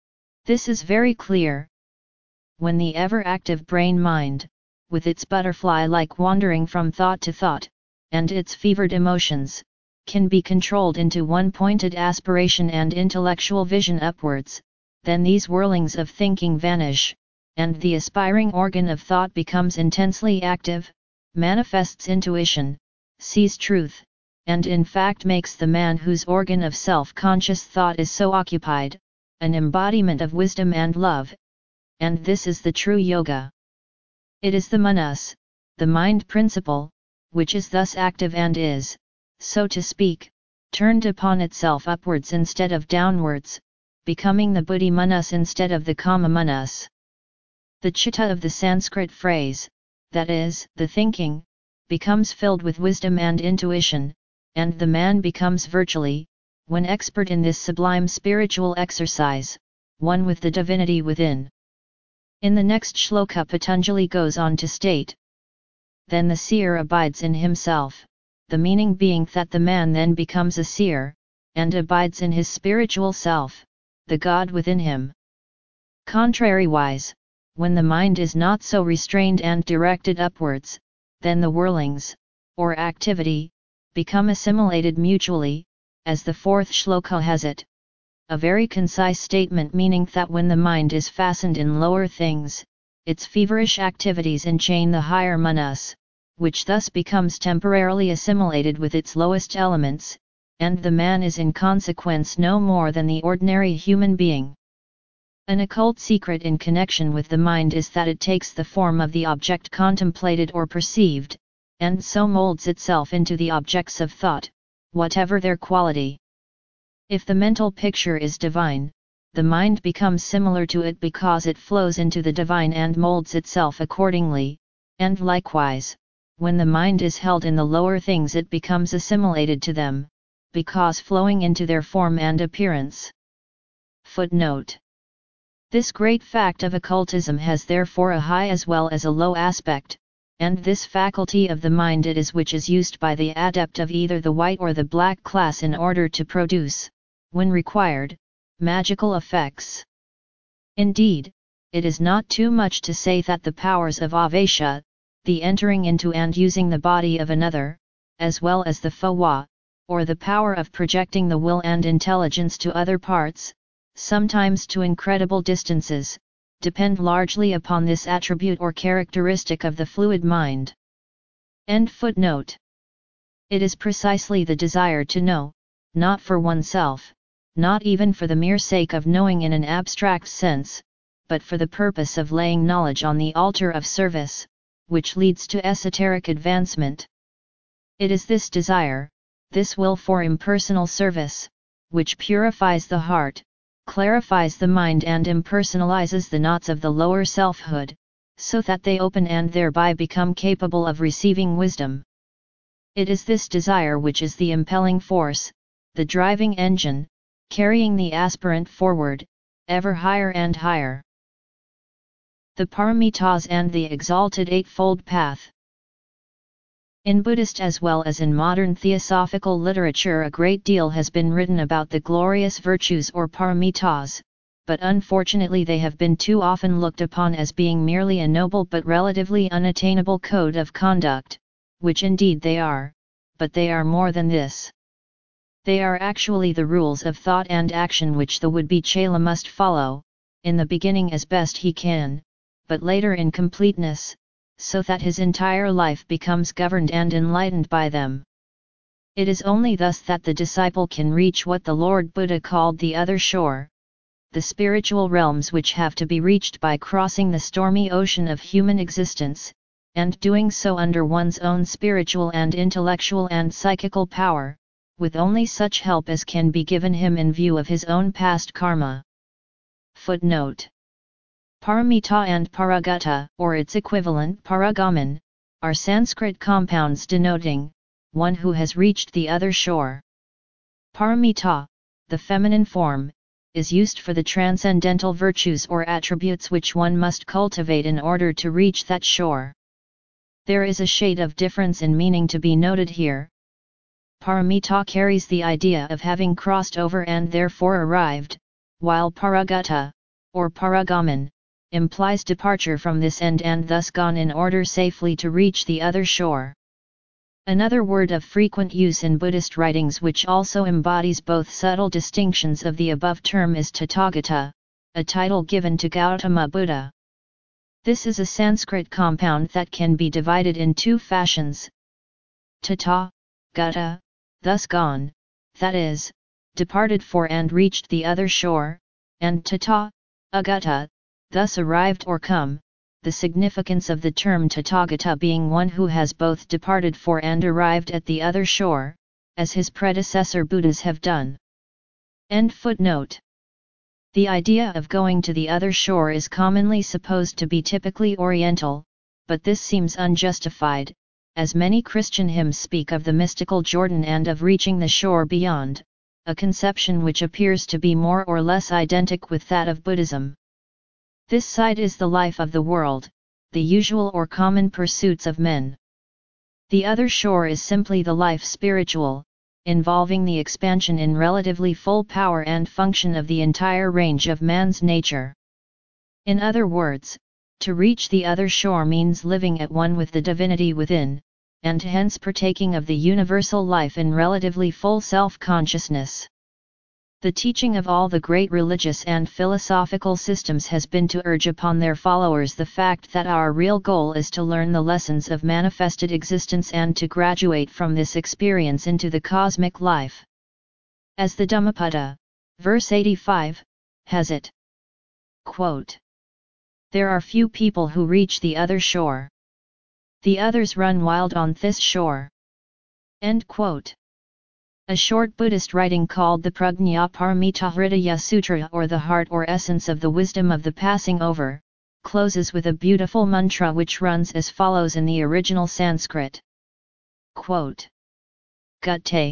This is very clear. When the ever-active brain-mind, with its butterfly-like wandering from thought to thought, and its fevered emotions, can be controlled into one pointed aspiration and intellectual vision upwards, then these whirlings of thinking vanish, and the aspiring organ of thought becomes intensely active, manifests intuition, sees truth, and in fact makes the man whose organ of self-conscious thought is so occupied, an embodiment of wisdom and love, and this is the true yoga. It is the manas, the mind principle, which is thus active and is, so to speak, turned upon itself upwards instead of downwards, becoming the buddhi manas instead of the kama manas. The chitta of the Sanskrit phrase, that is, the thinking, becomes filled with wisdom and intuition, and the man becomes virtually, when expert in this sublime spiritual exercise, one with the divinity within. In the next shloka Patanjali goes on to state, then the seer abides in himself, the meaning being that the man then becomes a seer, and abides in his spiritual self, the God within him. Contrariwise, when the mind is not so restrained and directed upwards, then the whirlings, or activity, become assimilated mutually, as the fourth shloka has it. A very concise statement meaning that when the mind is fastened in lower things, its feverish activities enchain the higher manas, which thus becomes temporarily assimilated with its lowest elements, and the man is in consequence no more than the ordinary human being. An occult secret in connection with the mind is that it takes the form of the object contemplated or perceived, and so molds itself into the objects of thought, whatever their quality. If the mental picture is divine, the mind becomes similar to it because it flows into the divine and molds itself accordingly, and likewise, when the mind is held in the lower things it becomes assimilated to them, because flowing into their form and appearance. Footnote. This great fact of occultism has therefore a high as well as a low aspect, and this faculty of the mind it is which is used by the adept of either the white or the black class in order to produce, when required, magical effects. Indeed, it is not too much to say that the powers of avesha, the entering into and using the body of another, as well as the fawa, or the power of projecting the will and intelligence to other parts, sometimes to incredible distances, depend largely upon this attribute or characteristic of the fluid mind. End footnote. It is precisely the desire to know, not for oneself, not even for the mere sake of knowing in an abstract sense, but for the purpose of laying knowledge on the altar of service, which leads to esoteric advancement. It is this desire, this will for impersonal service, which purifies the heart, clarifies the mind and impersonalizes the knots of the lower selfhood, so that they open and thereby become capable of receiving wisdom. It is this desire which is the impelling force, the driving engine, carrying the aspirant forward, ever higher and higher. The Paramitas and the Exalted Eightfold Path. In Buddhist as well as in modern theosophical literature a great deal has been written about the glorious virtues or paramitas, but unfortunately they have been too often looked upon as being merely a noble but relatively unattainable code of conduct, which indeed they are, but they are more than this. They are actually the rules of thought and action which the would-be chela must follow, in the beginning as best he can, but later in completeness, so that his entire life becomes governed and enlightened by them. It is only thus that the disciple can reach what the Lord Buddha called the other shore, the spiritual realms which have to be reached by crossing the stormy ocean of human existence, and doing so under one's own spiritual and intellectual and psychical power, with only such help as can be given him in view of his own past karma. Footnote: Paramita and Paragata, or its equivalent Paragaman, are Sanskrit compounds denoting one who has reached the other shore. Paramita, the feminine form, is used for the transcendental virtues or attributes which one must cultivate in order to reach that shore. There is a shade of difference in meaning to be noted here. Paramita carries the idea of having crossed over and therefore arrived, while Paragata, or Paragaman, implies departure from this end and thus gone in order safely to reach the other shore. Another word of frequent use in Buddhist writings which also embodies both subtle distinctions of the above term is Tathagata, a title given to Gautama Buddha. This is a Sanskrit compound that can be divided in two fashions. Tata, gata, thus gone, that is, departed for and reached the other shore, and tata, agata, thus arrived or come, the significance of the term Tathagata being one who has both departed for and arrived at the other shore, as his predecessor Buddhas have done. End footnote. The idea of going to the other shore is commonly supposed to be typically Oriental, but this seems unjustified, as many Christian hymns speak of the mystical Jordan and of reaching the shore beyond, a conception which appears to be more or less identical with that of Buddhism. This side is the life of the world, the usual or common pursuits of men. The other shore is simply the life spiritual, involving the expansion in relatively full power and function of the entire range of man's nature. In other words, to reach the other shore means living at one with the divinity within, and hence partaking of the universal life in relatively full self-consciousness. The teaching of all the great religious and philosophical systems has been to urge upon their followers the fact that our real goal is to learn the lessons of manifested existence and to graduate from this experience into the cosmic life. As the Dhammapada, verse eighty-five, has it. Quote, there are few people who reach the other shore. The others run wild on this shore. End quote. A short Buddhist writing called the Prajna Paramita Hridaya Sutra, or the heart or essence of the wisdom of the passing over, closes with a beautiful mantra which runs as follows in the original Sanskrit. Quote, Gate,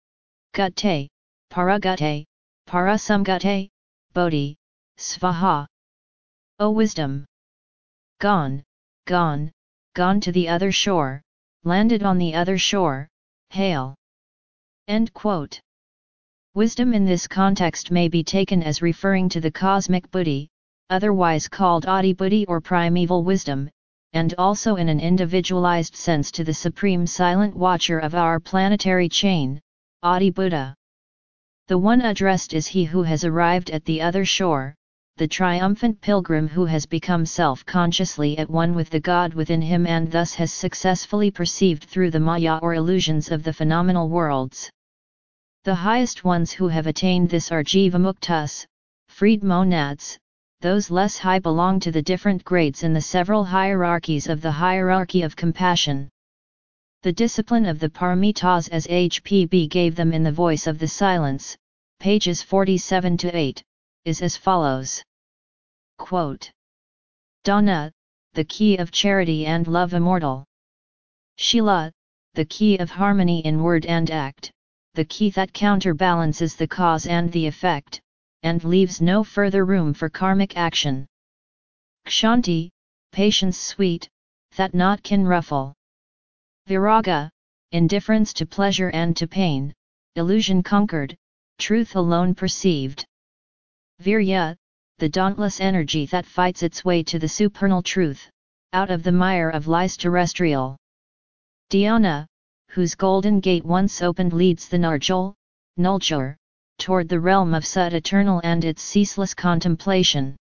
Gate, Paragate, Parasamgate, Bodhi, Svaha. O wisdom! Gone, gone, gone to the other shore, landed on the other shore, hail! End quote. Wisdom in this context may be taken as referring to the cosmic buddhi, otherwise called Adi Buddhi or primeval wisdom, and also in an individualized sense to the supreme silent watcher of our planetary chain, Adi Buddha. The one addressed is he who has arrived at the other shore, the triumphant pilgrim who has become self-consciously at one with the God within him and thus has successfully perceived through the maya or illusions of the phenomenal worlds. The highest ones who have attained this are Jivamuktas, freed monads. Those less high belong to the different grades in the several hierarchies of the hierarchy of compassion. The discipline of the Paramitas as H P B gave them in the Voice of the Silence, pages forty-seven to eight, is as follows. Quote, Dana, the key of charity and love immortal. Shila, the key of harmony in word and act, the key that counterbalances the cause and the effect, and leaves no further room for karmic action. Kshanti, patience sweet, that naught can ruffle. Viraga, indifference to pleasure and to pain, illusion conquered, truth alone perceived. Virya, the dauntless energy that fights its way to the supernal truth, out of the mire of lies terrestrial. Dhyana, whose golden gate once opened leads the Narjul, Nuljar, toward the realm of Sat eternal and its ceaseless contemplation.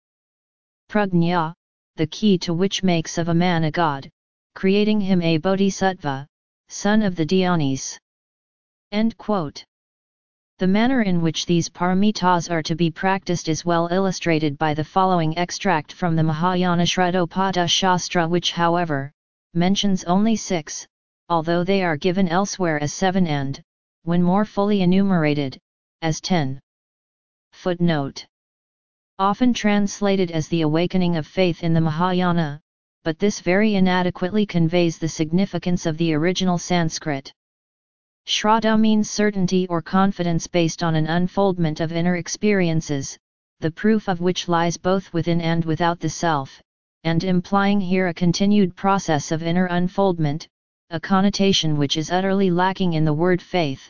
Prajna, the key to which makes of a man a god, creating him a bodhisattva, son of the Dhyanis. End quote. The manner in which these paramitas are to be practiced is well illustrated by the following extract from the Mahayana Shraddhopada Shastra, which, however, mentions only six, although they are given elsewhere as seven and, when more fully enumerated, as ten. Footnote. Often translated as the awakening of faith in the Mahayana, but this very inadequately conveys the significance of the original Sanskrit. Shraddha means certainty or confidence based on an unfoldment of inner experiences, the proof of which lies both within and without the self, and implying here a continued process of inner unfoldment, a connotation which is utterly lacking in the word faith.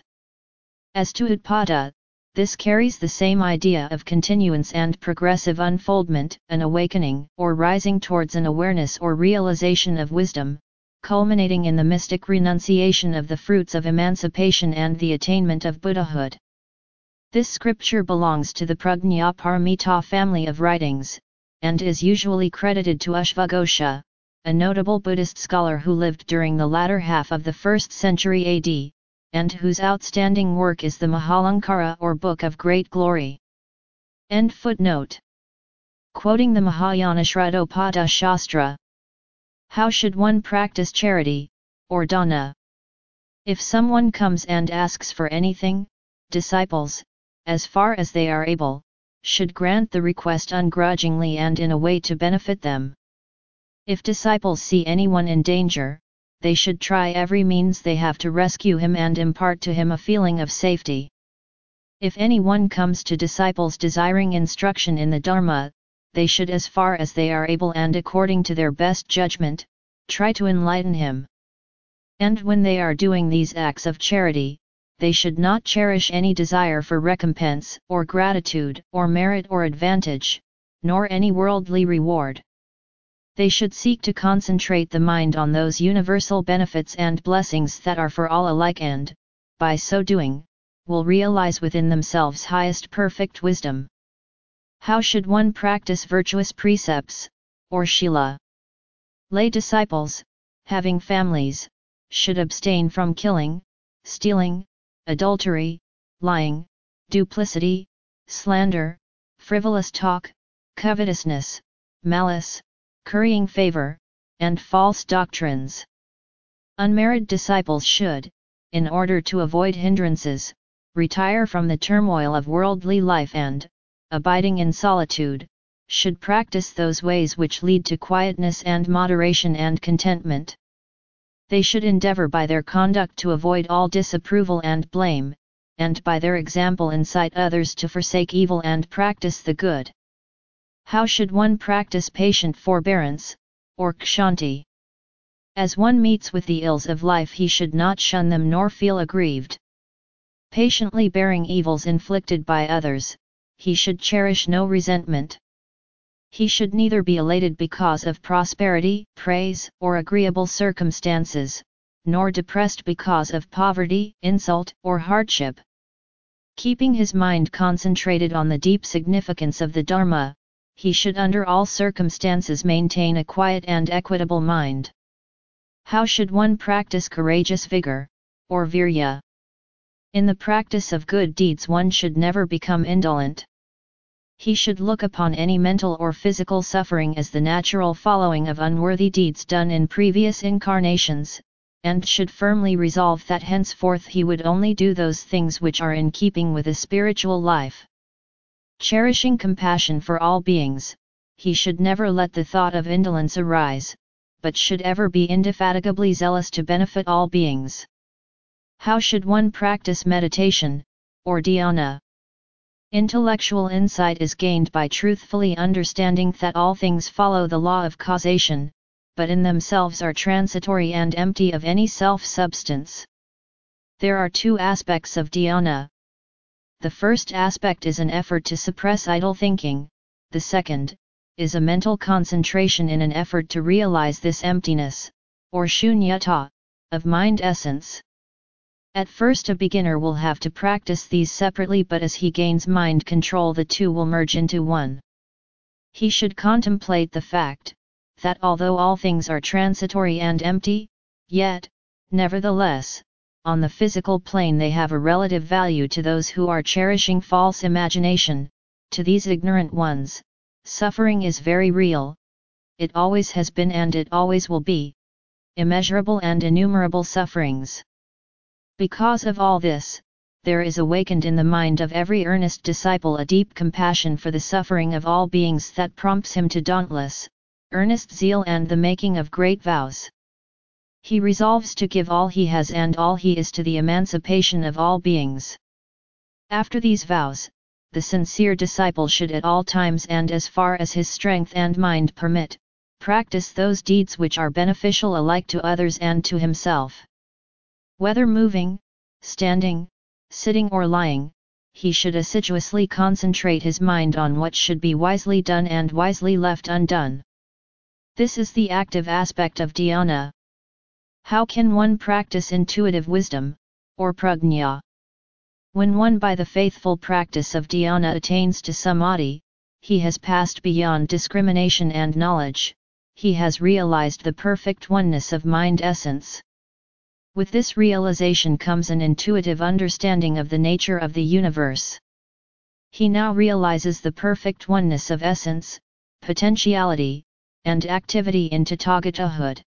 As to Udpada, this carries the same idea of continuance and progressive unfoldment, an awakening or rising towards an awareness or realization of wisdom, culminating in the mystic renunciation of the fruits of emancipation and the attainment of Buddhahood. This scripture belongs to the Prajna Paramita family of writings, and is usually credited to Ashvaghosha, a notable Buddhist scholar who lived during the latter half of the first century A D, and whose outstanding work is the Mahalankara or Book of Great Glory. End footnote. Quoting the Mahayana Shraddhopada Shastra. How should one practice charity, or dana? If someone comes and asks for anything, disciples, as far as they are able, should grant the request ungrudgingly and in a way to benefit them. If disciples see anyone in danger, they should try every means they have to rescue him and impart to him a feeling of safety. If anyone comes to disciples desiring instruction in the Dharma, they should, as far as they are able and according to their best judgment, try to enlighten him. And when they are doing these acts of charity, they should not cherish any desire for recompense, or gratitude, or merit or advantage, nor any worldly reward. They should seek to concentrate the mind on those universal benefits and blessings that are for all alike and, by so doing, will realize within themselves highest perfect wisdom. How should one practice virtuous precepts, or shila? Lay disciples, having families, should abstain from killing, stealing, adultery, lying, duplicity, slander, frivolous talk, covetousness, malice, currying favor, and false doctrines. Unmarried disciples should, in order to avoid hindrances, retire from the turmoil of worldly life and, abiding in solitude, should practice those ways which lead to quietness and moderation and contentment. They should endeavor by their conduct to avoid all disapproval and blame, and by their example incite others to forsake evil and practice the good. How should one practice patient forbearance, or kshanti? As one meets with the ills of life, he should not shun them nor feel aggrieved. Patiently bearing evils inflicted by others, he should cherish no resentment. He should neither be elated because of prosperity, praise, or agreeable circumstances, nor depressed because of poverty, insult, or hardship. Keeping his mind concentrated on the deep significance of the Dharma, he should under all circumstances maintain a quiet and equitable mind. How should one practice courageous vigor, or virya? In the practice of good deeds one should never become indolent. He should look upon any mental or physical suffering as the natural following of unworthy deeds done in previous incarnations, and should firmly resolve that henceforth he would only do those things which are in keeping with a spiritual life. Cherishing compassion for all beings, he should never let the thought of indolence arise, but should ever be indefatigably zealous to benefit all beings. How should one practice meditation, or dhyana? Intellectual insight is gained by truthfully understanding that all things follow the law of causation, but in themselves are transitory and empty of any self-substance. There are two aspects of dhyana. The first aspect is an effort to suppress idle thinking, the second is a mental concentration in an effort to realize this emptiness, or shunyata, of mind essence. At first a beginner will have to practice these separately, but as he gains mind control the two will merge into one. He should contemplate the fact that although all things are transitory and empty, yet, nevertheless, on the physical plane they have a relative value to those who are cherishing false imagination. To these ignorant ones, suffering is very real. It always has been and it always will be. Immeasurable and innumerable sufferings. Because of all this, there is awakened in the mind of every earnest disciple a deep compassion for the suffering of all beings that prompts him to dauntless, earnest zeal and the making of great vows. He resolves to give all he has and all he is to the emancipation of all beings. After these vows, the sincere disciple should at all times and as far as his strength and mind permit, practice those deeds which are beneficial alike to others and to himself. Whether moving, standing, sitting or lying, he should assiduously concentrate his mind on what should be wisely done and wisely left undone. This is the active aspect of dhyana. How can one practice intuitive wisdom, or prajna? When one by the faithful practice of dhyana attains to samadhi, he has passed beyond discrimination and knowledge, he has realized the perfect oneness of mind essence. With this realization comes an intuitive understanding of the nature of the universe. He now realizes the perfect oneness of essence, potentiality, and activity in Tathagatahood.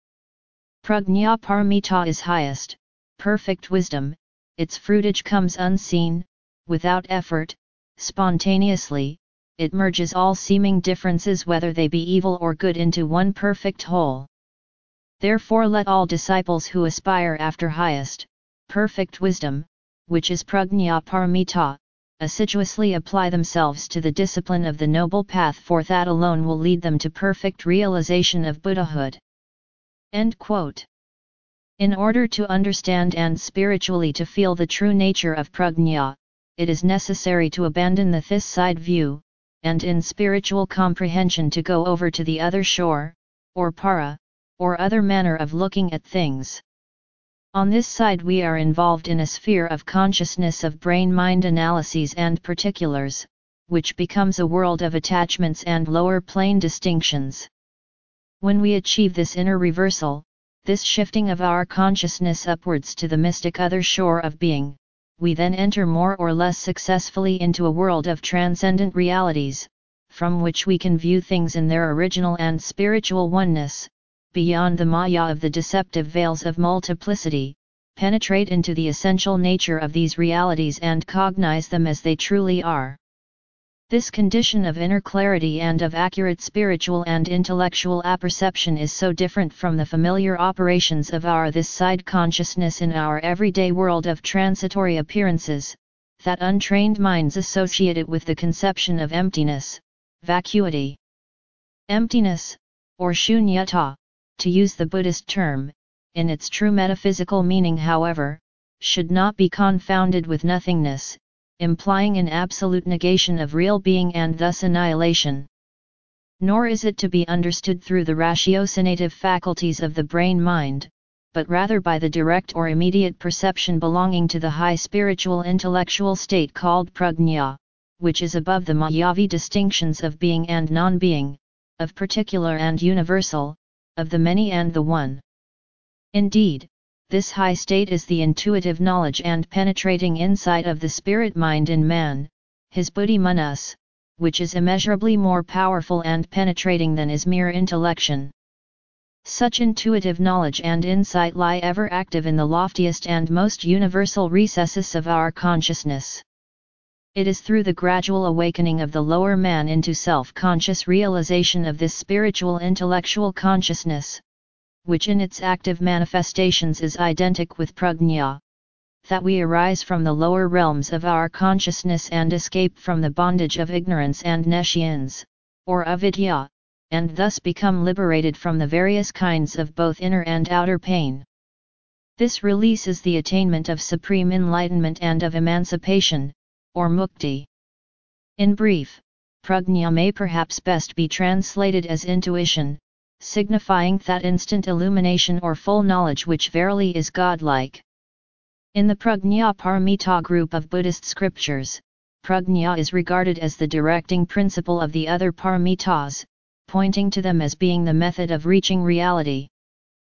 Prajna paramita is highest, perfect wisdom. Its fruitage comes unseen, without effort, spontaneously. It merges all seeming differences whether they be evil or good into one perfect whole. Therefore let all disciples who aspire after highest, perfect wisdom, which is prajna paramita, assiduously apply themselves to the discipline of the noble path, for that alone will lead them to perfect realization of Buddhahood. End quote. In order to understand and spiritually to feel the true nature of prajna, it is necessary to abandon the this side view, and in spiritual comprehension to go over to the other shore, or para, or other manner of looking at things. On this side we are involved in a sphere of consciousness of brain-mind analyses and particulars, which becomes a world of attachments and lower plane distinctions. When we achieve this inner reversal, this shifting of our consciousness upwards to the mystic other shore of being, we then enter more or less successfully into a world of transcendent realities, from which we can view things in their original and spiritual oneness, beyond the maya of the deceptive veils of multiplicity, penetrate into the essential nature of these realities and cognize them as they truly are. This condition of inner clarity and of accurate spiritual and intellectual apperception is so different from the familiar operations of our this side consciousness in our everyday world of transitory appearances, that untrained minds associate it with the conception of emptiness, vacuity. Emptiness, or shunyata, to use the Buddhist term, in its true metaphysical meaning however, should not be confounded with nothingness, implying an absolute negation of real being and thus annihilation. Nor is it to be understood through the ratiocinative faculties of the brain-mind, but rather by the direct or immediate perception belonging to the high spiritual intellectual state called prajna, which is above the Mayavi distinctions of being and non-being, of particular and universal, of the many and the one. Indeed, this high state is the intuitive knowledge and penetrating insight of the spirit mind in man, his buddhi manas, which is immeasurably more powerful and penetrating than is mere intellection. Such intuitive knowledge and insight lie ever active in the loftiest and most universal recesses of our consciousness. It is through the gradual awakening of the lower man into self-conscious realization of this spiritual intellectual consciousness, which in its active manifestations is identical with prajna, that we arise from the lower realms of our consciousness and escape from the bondage of ignorance and nescience, or avidya, and thus become liberated from the various kinds of both inner and outer pain. This release is the attainment of supreme enlightenment and of emancipation, or mukti. In brief, prajna may perhaps best be translated as intuition, signifying that instant illumination or full knowledge which verily is godlike. In the Prajna Paramita group of Buddhist scriptures, prajna is regarded as the directing principle of the other paramitas, pointing to them as being the method of reaching reality.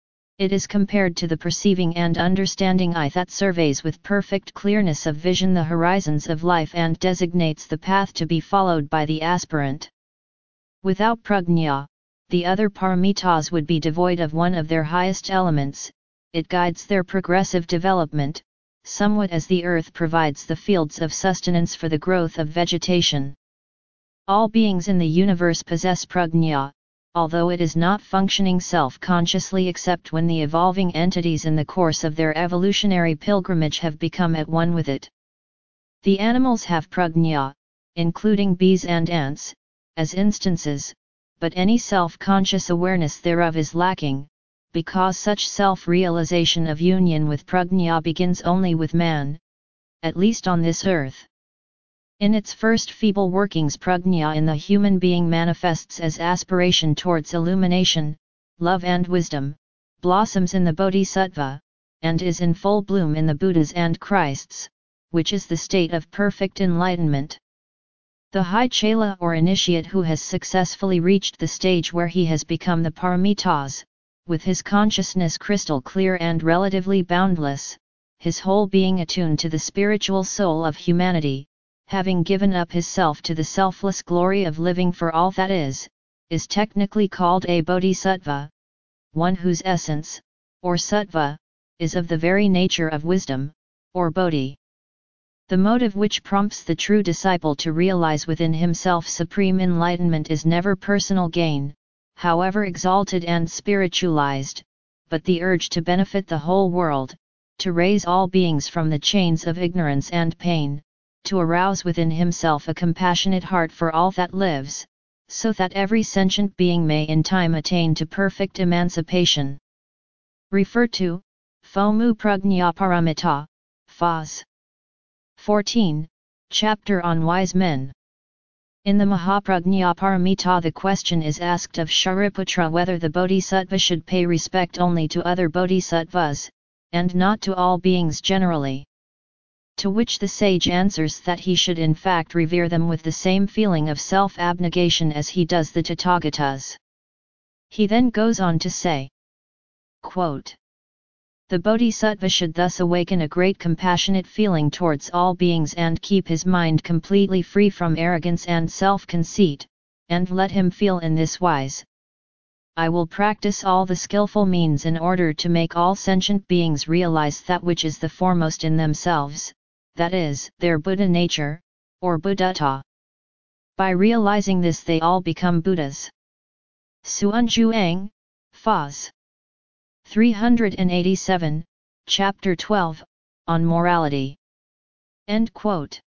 It is compared to the perceiving and understanding eye that surveys with perfect clearness of vision the horizons of life and designates the path to be followed by the aspirant. Without prajna, the other paramitas would be devoid of one of their highest elements. It guides their progressive development, somewhat as the earth provides the fields of sustenance for the growth of vegetation. All beings in the universe possess prajna, although it is not functioning self-consciously except when the evolving entities in the course of their evolutionary pilgrimage have become at one with it. The animals have prajna, including bees and ants, as instances, but any self-conscious awareness thereof is lacking, because such self-realization of union with prajna begins only with man, at least on this earth. In its first feeble workings, prajna in the human being manifests as aspiration towards illumination, love and wisdom, blossoms in the bodhisattva, and is in full bloom in the Buddhas and Christs, which is the state of perfect enlightenment. The high chela or initiate who has successfully reached the stage where he has become the paramitas, with his consciousness crystal clear and relatively boundless, his whole being attuned to the spiritual soul of humanity, having given up his self to the selfless glory of living for all that is, is technically called a bodhisattva, one whose essence, or sattva, is of the very nature of wisdom, or bodhi. The motive which prompts the true disciple to realize within himself supreme enlightenment is never personal gain, however exalted and spiritualized, but the urge to benefit the whole world, to raise all beings from the chains of ignorance and pain, to arouse within himself a compassionate heart for all that lives, so that every sentient being may in time attain to perfect emancipation. Refer to Fomu Prajna Paramita, Phos. fourteen, Chapter on Wise Men. In the Mahaprajna Paramita the question is asked of Shariputra whether the bodhisattva should pay respect only to other bodhisattvas, and not to all beings generally. To which the sage answers that he should in fact revere them with the same feeling of self-abnegation as he does the Tathagatas. He then goes on to say, quote, the bodhisattva should thus awaken a great compassionate feeling towards all beings and keep his mind completely free from arrogance and self-conceit, and let him feel in this wise, I will practice all the skillful means in order to make all sentient beings realize that which is the foremost in themselves, that is, their Buddha nature, or Buddhata. By realizing this they all become Buddhas. Suanjuang, Phos. three hundred eighty-seven, Chapter twelve, on Morality. End quote.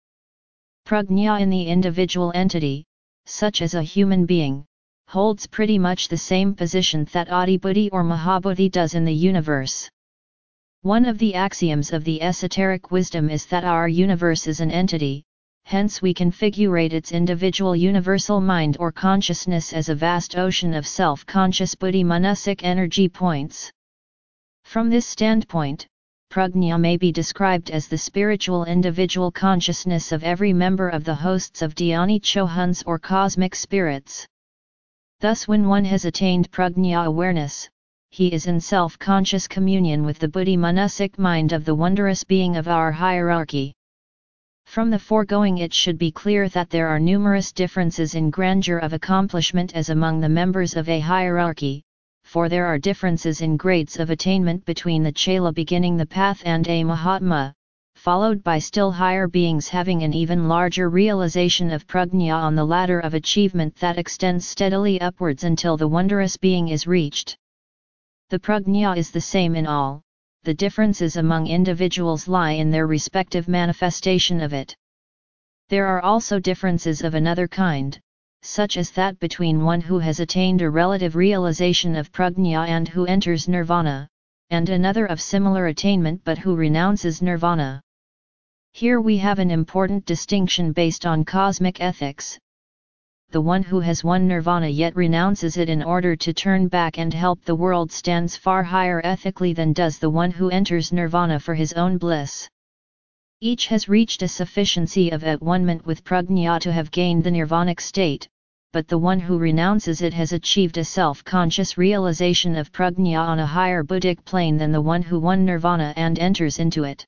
Prajna in the individual entity, such as a human being, holds pretty much the same position that Adibuddhi or Mahabuddhi does in the universe. One of the axioms of the esoteric wisdom is that our universe is an entity, hence we configurate its individual universal mind or consciousness as a vast ocean of self-conscious buddhi manasic energy points. From this standpoint, prajna may be described as the spiritual individual consciousness of every member of the hosts of dhyani chohuns or cosmic spirits. Thus when one has attained prajna awareness, he is in self-conscious communion with the buddhi manasic mind of the wondrous being of our hierarchy. From the foregoing it should be clear that there are numerous differences in grandeur of accomplishment as among the members of a hierarchy, for there are differences in grades of attainment between the chela beginning the path and a mahatma, followed by still higher beings having an even larger realization of prajna on the ladder of achievement that extends steadily upwards until the wondrous being is reached. The prajna is the same in all, the differences among individuals lie in their respective manifestation of it. There are also differences of another kind, such as that between one who has attained a relative realization of prajna and who enters nirvana, and another of similar attainment but who renounces nirvana. Here we have an important distinction based on cosmic ethics. The one who has won nirvana yet renounces it in order to turn back and help the world stands far higher ethically than does the one who enters nirvana for his own bliss. Each has reached a sufficiency of at-one-ment with prajna to have gained the nirvanic state, but the one who renounces it has achieved a self-conscious realization of prajna on a higher Buddhic plane than the one who won nirvana and enters into it.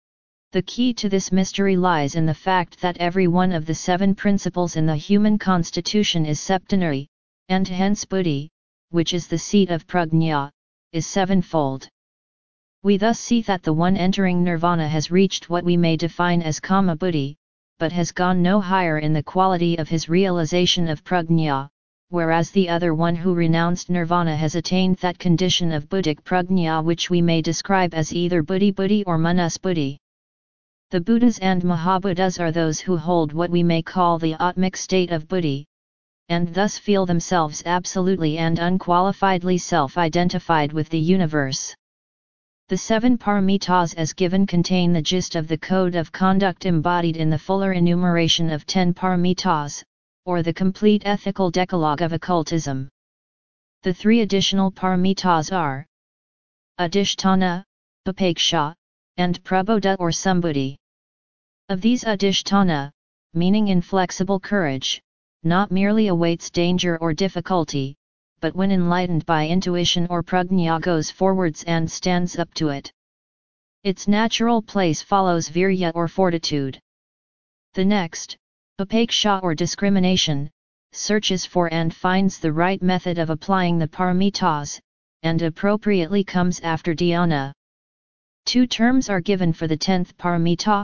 The key to this mystery lies in the fact that every one of the seven principles in the human constitution is septenary, and hence buddhi, which is the seat of prajna, is sevenfold. We thus see that the one entering nirvana has reached what we may define as kama buddhi, but has gone no higher in the quality of his realization of prajna, whereas the other one who renounced nirvana has attained that condition of buddhic prajna which we may describe as either buddhi buddhi or manas buddhi. The Buddhas and Mahabuddhas are those who hold what we may call the atmic state of buddhi, and thus feel themselves absolutely and unqualifiedly self-identified with the universe. The seven paramitas as given contain the gist of the code of conduct embodied in the fuller enumeration of ten paramitas, or the complete ethical decalogue of occultism. The three additional paramitas are adhisthana, upeksha, and prabodha or sambuddhi. Of these, adhisthana, meaning inflexible courage, not merely awaits danger or difficulty, but when enlightened by intuition or prajna goes forwards and stands up to it. Its natural place follows virya or fortitude. The next, upeksha or discrimination, searches for and finds the right method of applying the paramitas, and appropriately comes after dhyana. Two terms are given for the tenth paramita.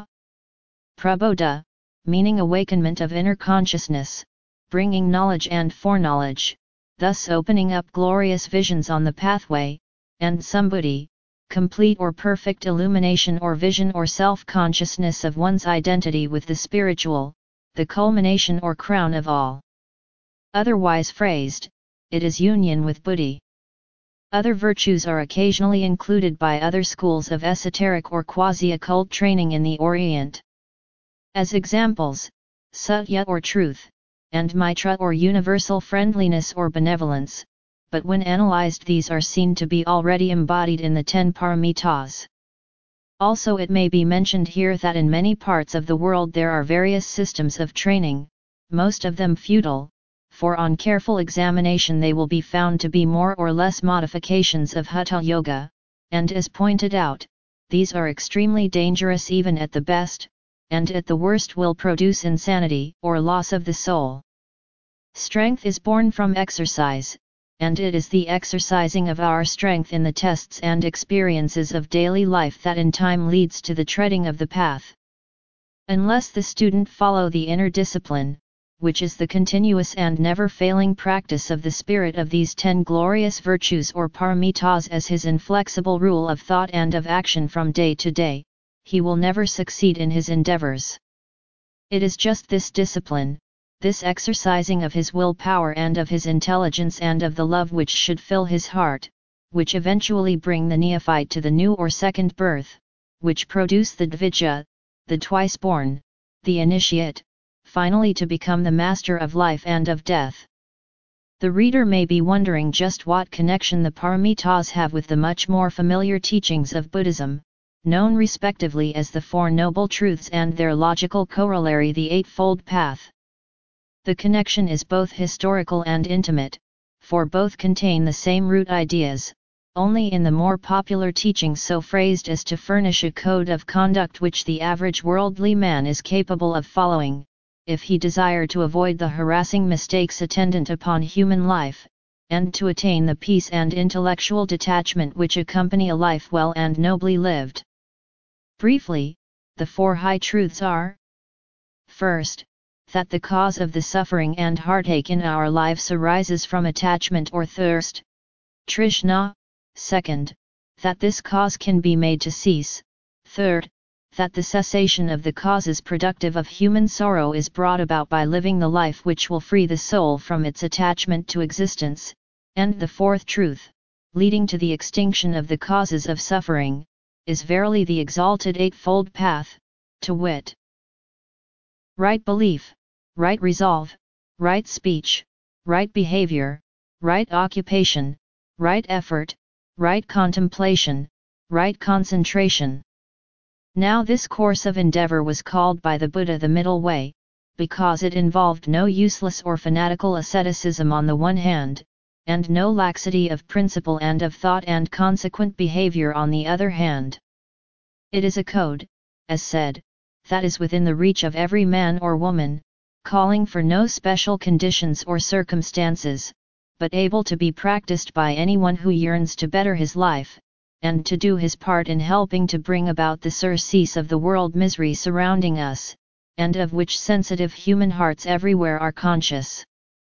Prabodha, meaning awakenment of inner consciousness, bringing knowledge and foreknowledge, thus opening up glorious visions on the pathway, and sambuddhi, complete or perfect illumination or vision or self-consciousness of one's identity with the spiritual, the culmination or crown of all. Otherwise phrased, it is union with buddhi. Other virtues are occasionally included by other schools of esoteric or quasi-occult training in the Orient. As examples, satya or truth, and maitra or universal friendliness or benevolence, but when analyzed these are seen to be already embodied in the ten paramitas. Also it may be mentioned here that in many parts of the world there are various systems of training, most of them futile, for on careful examination they will be found to be more or less modifications of Hatha Yoga, and as pointed out, these are extremely dangerous even at the best, and at the worst will produce insanity or loss of the soul. Strength is born from exercise, and it is the exercising of our strength in the tests and experiences of daily life that in time leads to the treading of the path. Unless the student follow the inner discipline, which is the continuous and never-failing practice of the spirit of these ten glorious virtues or paramitas as his inflexible rule of thought and of action from day to day, he will never succeed in his endeavors. It is just this discipline, this exercising of his willpower and of his intelligence and of the love which should fill his heart, which eventually bring the neophyte to the new or second birth, which produce the dvija, the twice-born, the initiate, finally to become the master of life and of death. The reader may be wondering just what connection the paramitas have with the much more familiar teachings of Buddhism, known respectively as the Four Noble Truths and their logical corollary the Eightfold Path. The connection is both historical and intimate, for both contain the same root ideas, only in the more popular teachings so phrased as to furnish a code of conduct which the average worldly man is capable of following, if he desire to avoid the harassing mistakes attendant upon human life, and to attain the peace and intellectual detachment which accompany a life well and nobly lived. Briefly, the four high truths are: first, that the cause of the suffering and heartache in our lives arises from attachment or thirst, trishna; second, that this cause can be made to cease; third, that the cessation of the causes productive of human sorrow is brought about by living the life which will free the soul from its attachment to existence, and the fourth truth, leading to the extinction of the causes of suffering, is verily the exalted eightfold path, to wit: right belief, right resolve, right speech, right behavior, right occupation, right effort, right contemplation, right concentration. Now this course of endeavor was called by the Buddha the middle way, because it involved no useless or fanatical asceticism on the one hand, and no laxity of principle and of thought and consequent behavior on the other hand. It is a code, as said, that is within the reach of every man or woman, calling for no special conditions or circumstances, but able to be practiced by anyone who yearns to better his life, and to do his part in helping to bring about the surcease of the world misery surrounding us, and of which sensitive human hearts everywhere are conscious.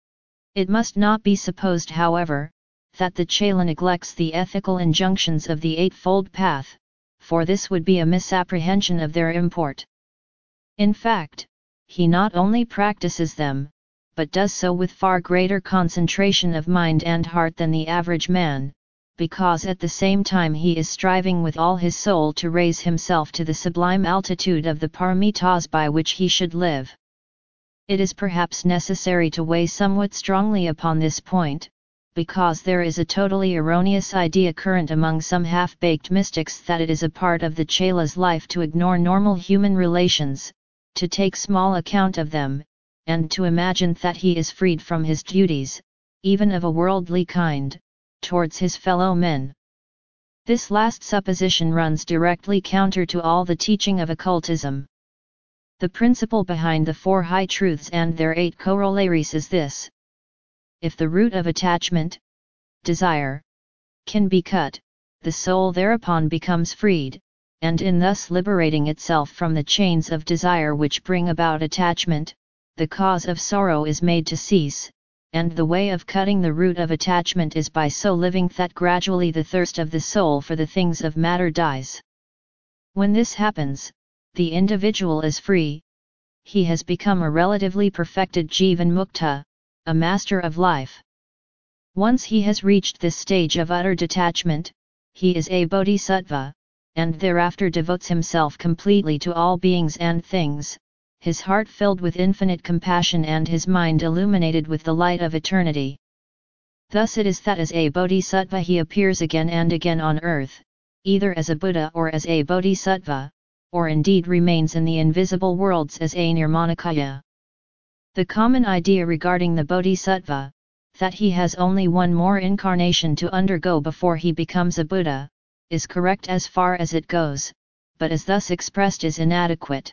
It must not be supposed, however, that the Chela neglects the ethical injunctions of the Eightfold Path, for this would be a misapprehension of their import. In fact, he not only practices them, but does so with far greater concentration of mind and heart than the average man, because at the same time he is striving with all his soul to raise himself to the sublime altitude of the paramitas by which he should live. It is perhaps necessary to weigh somewhat strongly upon this point, because there is a totally erroneous idea current among some half-baked mystics that it is a part of the Chela's life to ignore normal human relations, to take small account of them, and to imagine that he is freed from his duties, even of a worldly kind, towards his fellow men. This last supposition runs directly counter to all the teaching of occultism. The principle behind the Four High Truths and their eight corollaries is this: if the root of attachment, desire, can be cut, the soul thereupon becomes freed, and in thus liberating itself from the chains of desire which bring about attachment, the cause of sorrow is made to cease, and the way of cutting the root of attachment is by so living that gradually the thirst of the soul for the things of matter dies. When this happens, the individual is free. He has become a relatively perfected Jivan Mukta, a master of life. Once he has reached this stage of utter detachment, he is a bodhisattva, and thereafter devotes himself completely to all beings and things, his heart filled with infinite compassion and his mind illuminated with the light of eternity. Thus it is that as a bodhisattva he appears again and again on earth, either as a Buddha or as a bodhisattva, or indeed remains in the invisible worlds as a nirmanakaya. The common idea regarding the bodhisattva, that he has only one more incarnation to undergo before he becomes a Buddha, is correct as far as it goes, but as thus expressed is inadequate.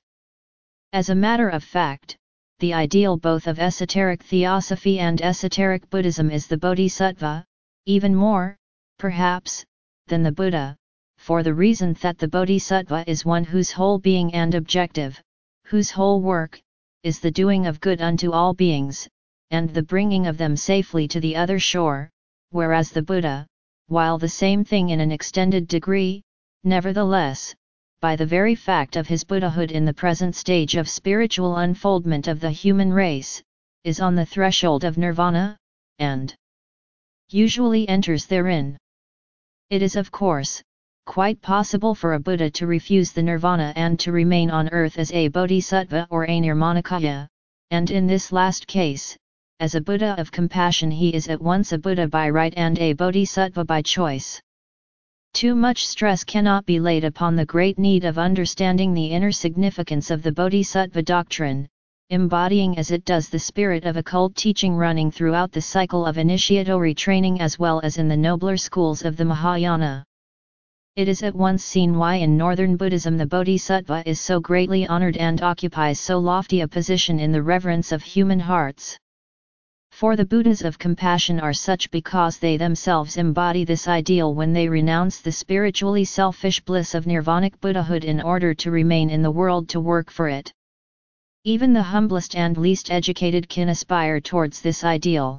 As a matter of fact, the ideal both of esoteric theosophy and esoteric Buddhism is the bodhisattva, even more, perhaps, than the Buddha, for the reason that the bodhisattva is one whose whole being and objective, whose whole work, is the doing of good unto all beings, and the bringing of them safely to the other shore, whereas the Buddha, while the same thing in an extended degree, nevertheless, by the very fact of his Buddhahood in the present stage of spiritual unfoldment of the human race, is on the threshold of nirvana, and usually enters therein. It is of course, quite possible for a Buddha to refuse the nirvana and to remain on earth as a bodhisattva or a nirmanakaya, and in this last case, as a Buddha of compassion he is at once a Buddha by right and a bodhisattva by choice. Too much stress cannot be laid upon the great need of understanding the inner significance of the bodhisattva doctrine, embodying as it does the spirit of occult teaching running throughout the cycle of initiatory training as well as in the nobler schools of the Mahayana. It is at once seen why in northern Buddhism the bodhisattva is so greatly honored and occupies so lofty a position in the reverence of human hearts. For the Buddhas of compassion are such because they themselves embody this ideal when they renounce the spiritually selfish bliss of nirvanic Buddhahood in order to remain in the world to work for it. Even the humblest and least educated can aspire towards this ideal.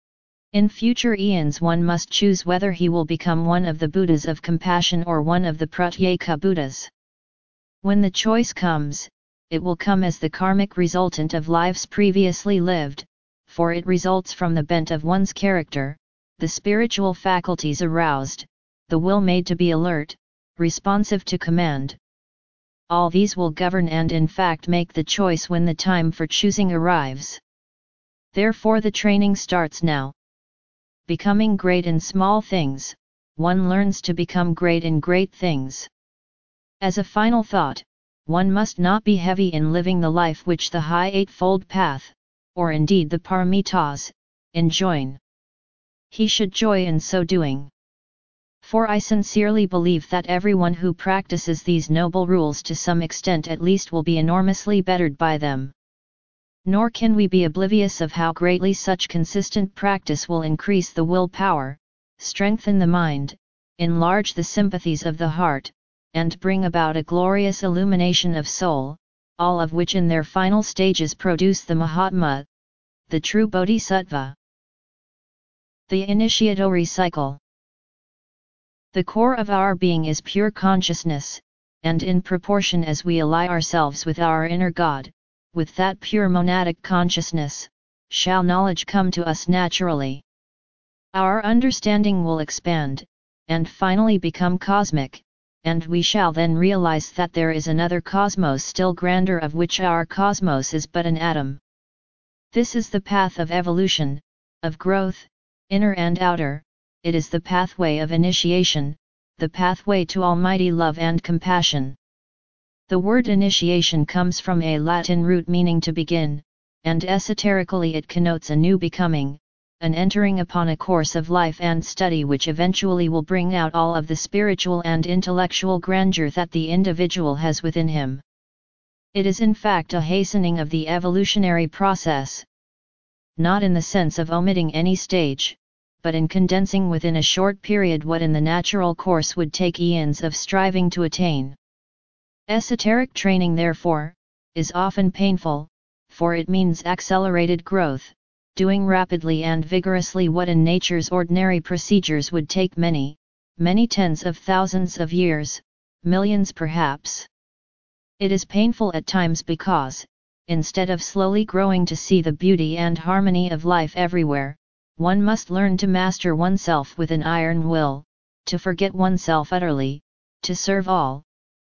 In future eons one must choose whether he will become one of the Buddhas of compassion or one of the Pratyeka Buddhas. When the choice comes, it will come as the karmic resultant of lives previously lived, for it results from the bent of one's character, the spiritual faculties aroused, the will made to be alert, responsive to command. All these will govern and in fact make the choice when the time for choosing arrives. Therefore the training starts now. Becoming great in small things, one learns to become great in great things. As a final thought, one must not be heavy in living the life which the High Eightfold Path, or indeed the Paramitas, enjoin. He should joy in so doing. For I sincerely believe that everyone who practices these noble rules to some extent at least will be enormously bettered by them. Nor can we be oblivious of how greatly such consistent practice will increase the will power, strengthen the mind, enlarge the sympathies of the heart, and bring about a glorious illumination of soul, all of which in their final stages produce the Mahatma, the true Bodhisattva. The initiatory cycle. The core of our being is pure consciousness, and in proportion as we ally ourselves with our inner God, with that pure monadic consciousness, shall knowledge come to us naturally. Our understanding will expand, and finally become cosmic, and we shall then realize that there is another cosmos still grander of which our cosmos is but an atom. This is the path of evolution, of growth, inner and outer. It is the pathway of initiation, the pathway to almighty love and compassion. The word initiation comes from a Latin root meaning to begin, and esoterically it connotes a new becoming, an entering upon a course of life and study which eventually will bring out all of the spiritual and intellectual grandeur that the individual has within him. It is in fact a hastening of the evolutionary process. Not in the sense of omitting any stage, but in condensing within a short period what in the natural course would take eons of striving to attain. Esoteric training, therefore, is often painful, for it means accelerated growth, doing rapidly and vigorously what in nature's ordinary procedures would take many, many tens of thousands of years, millions perhaps. It is painful at times because, instead of slowly growing to see the beauty and harmony of life everywhere, one must learn to master oneself with an iron will, to forget oneself utterly, to serve all,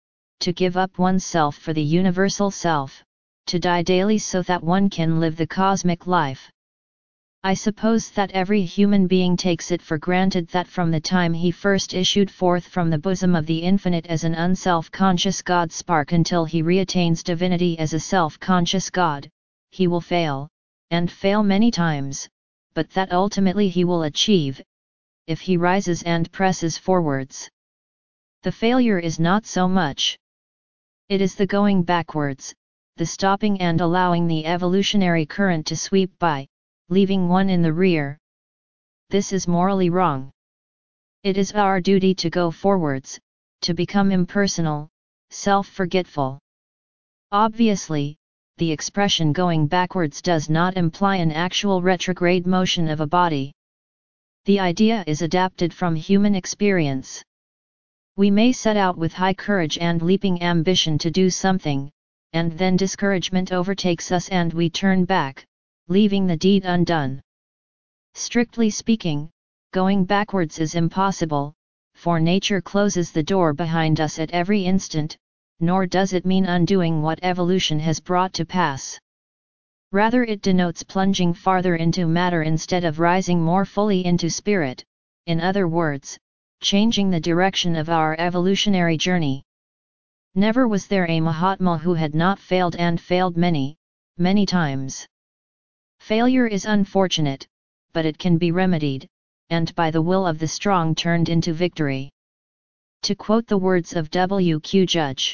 to give up oneself for the universal self, to die daily so that one can live the cosmic life. I suppose that every human being takes it for granted that from the time he first issued forth from the bosom of the infinite as an unself-conscious God spark until he reattains divinity as a self-conscious God, he will fail, and fail many times, but that ultimately he will achieve, if he rises and presses forwards. The failure is not so much. It is the going backwards, the stopping and allowing the evolutionary current to sweep by, leaving one in the rear. This is morally wrong. It is our duty to go forwards, to become impersonal, self-forgetful. Obviously, the expression going backwards does not imply an actual retrograde motion of a body. The idea is adapted from human experience. We may set out with high courage and leaping ambition to do something, and then discouragement overtakes us and we turn back, leaving the deed undone. Strictly speaking, going backwards is impossible, for nature closes the door behind us at every instant, nor does it mean undoing what evolution has brought to pass. Rather it denotes plunging farther into matter instead of rising more fully into spirit, in other words, changing the direction of our evolutionary journey. Never was there a Mahatma who had not failed and failed many, many times. Failure is unfortunate, but it can be remedied, and by the will of the strong turned into victory. To quote the words of W Q Judge,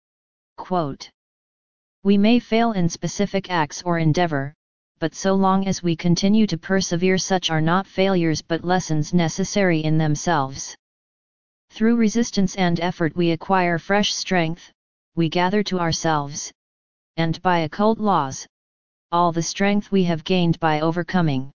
quote, "We may fail in specific acts or endeavor, but so long as we continue to persevere, such are not failures but lessons necessary in themselves. Through resistance and effort we acquire fresh strength, we gather to ourselves, and by occult laws, all the strength we have gained by overcoming.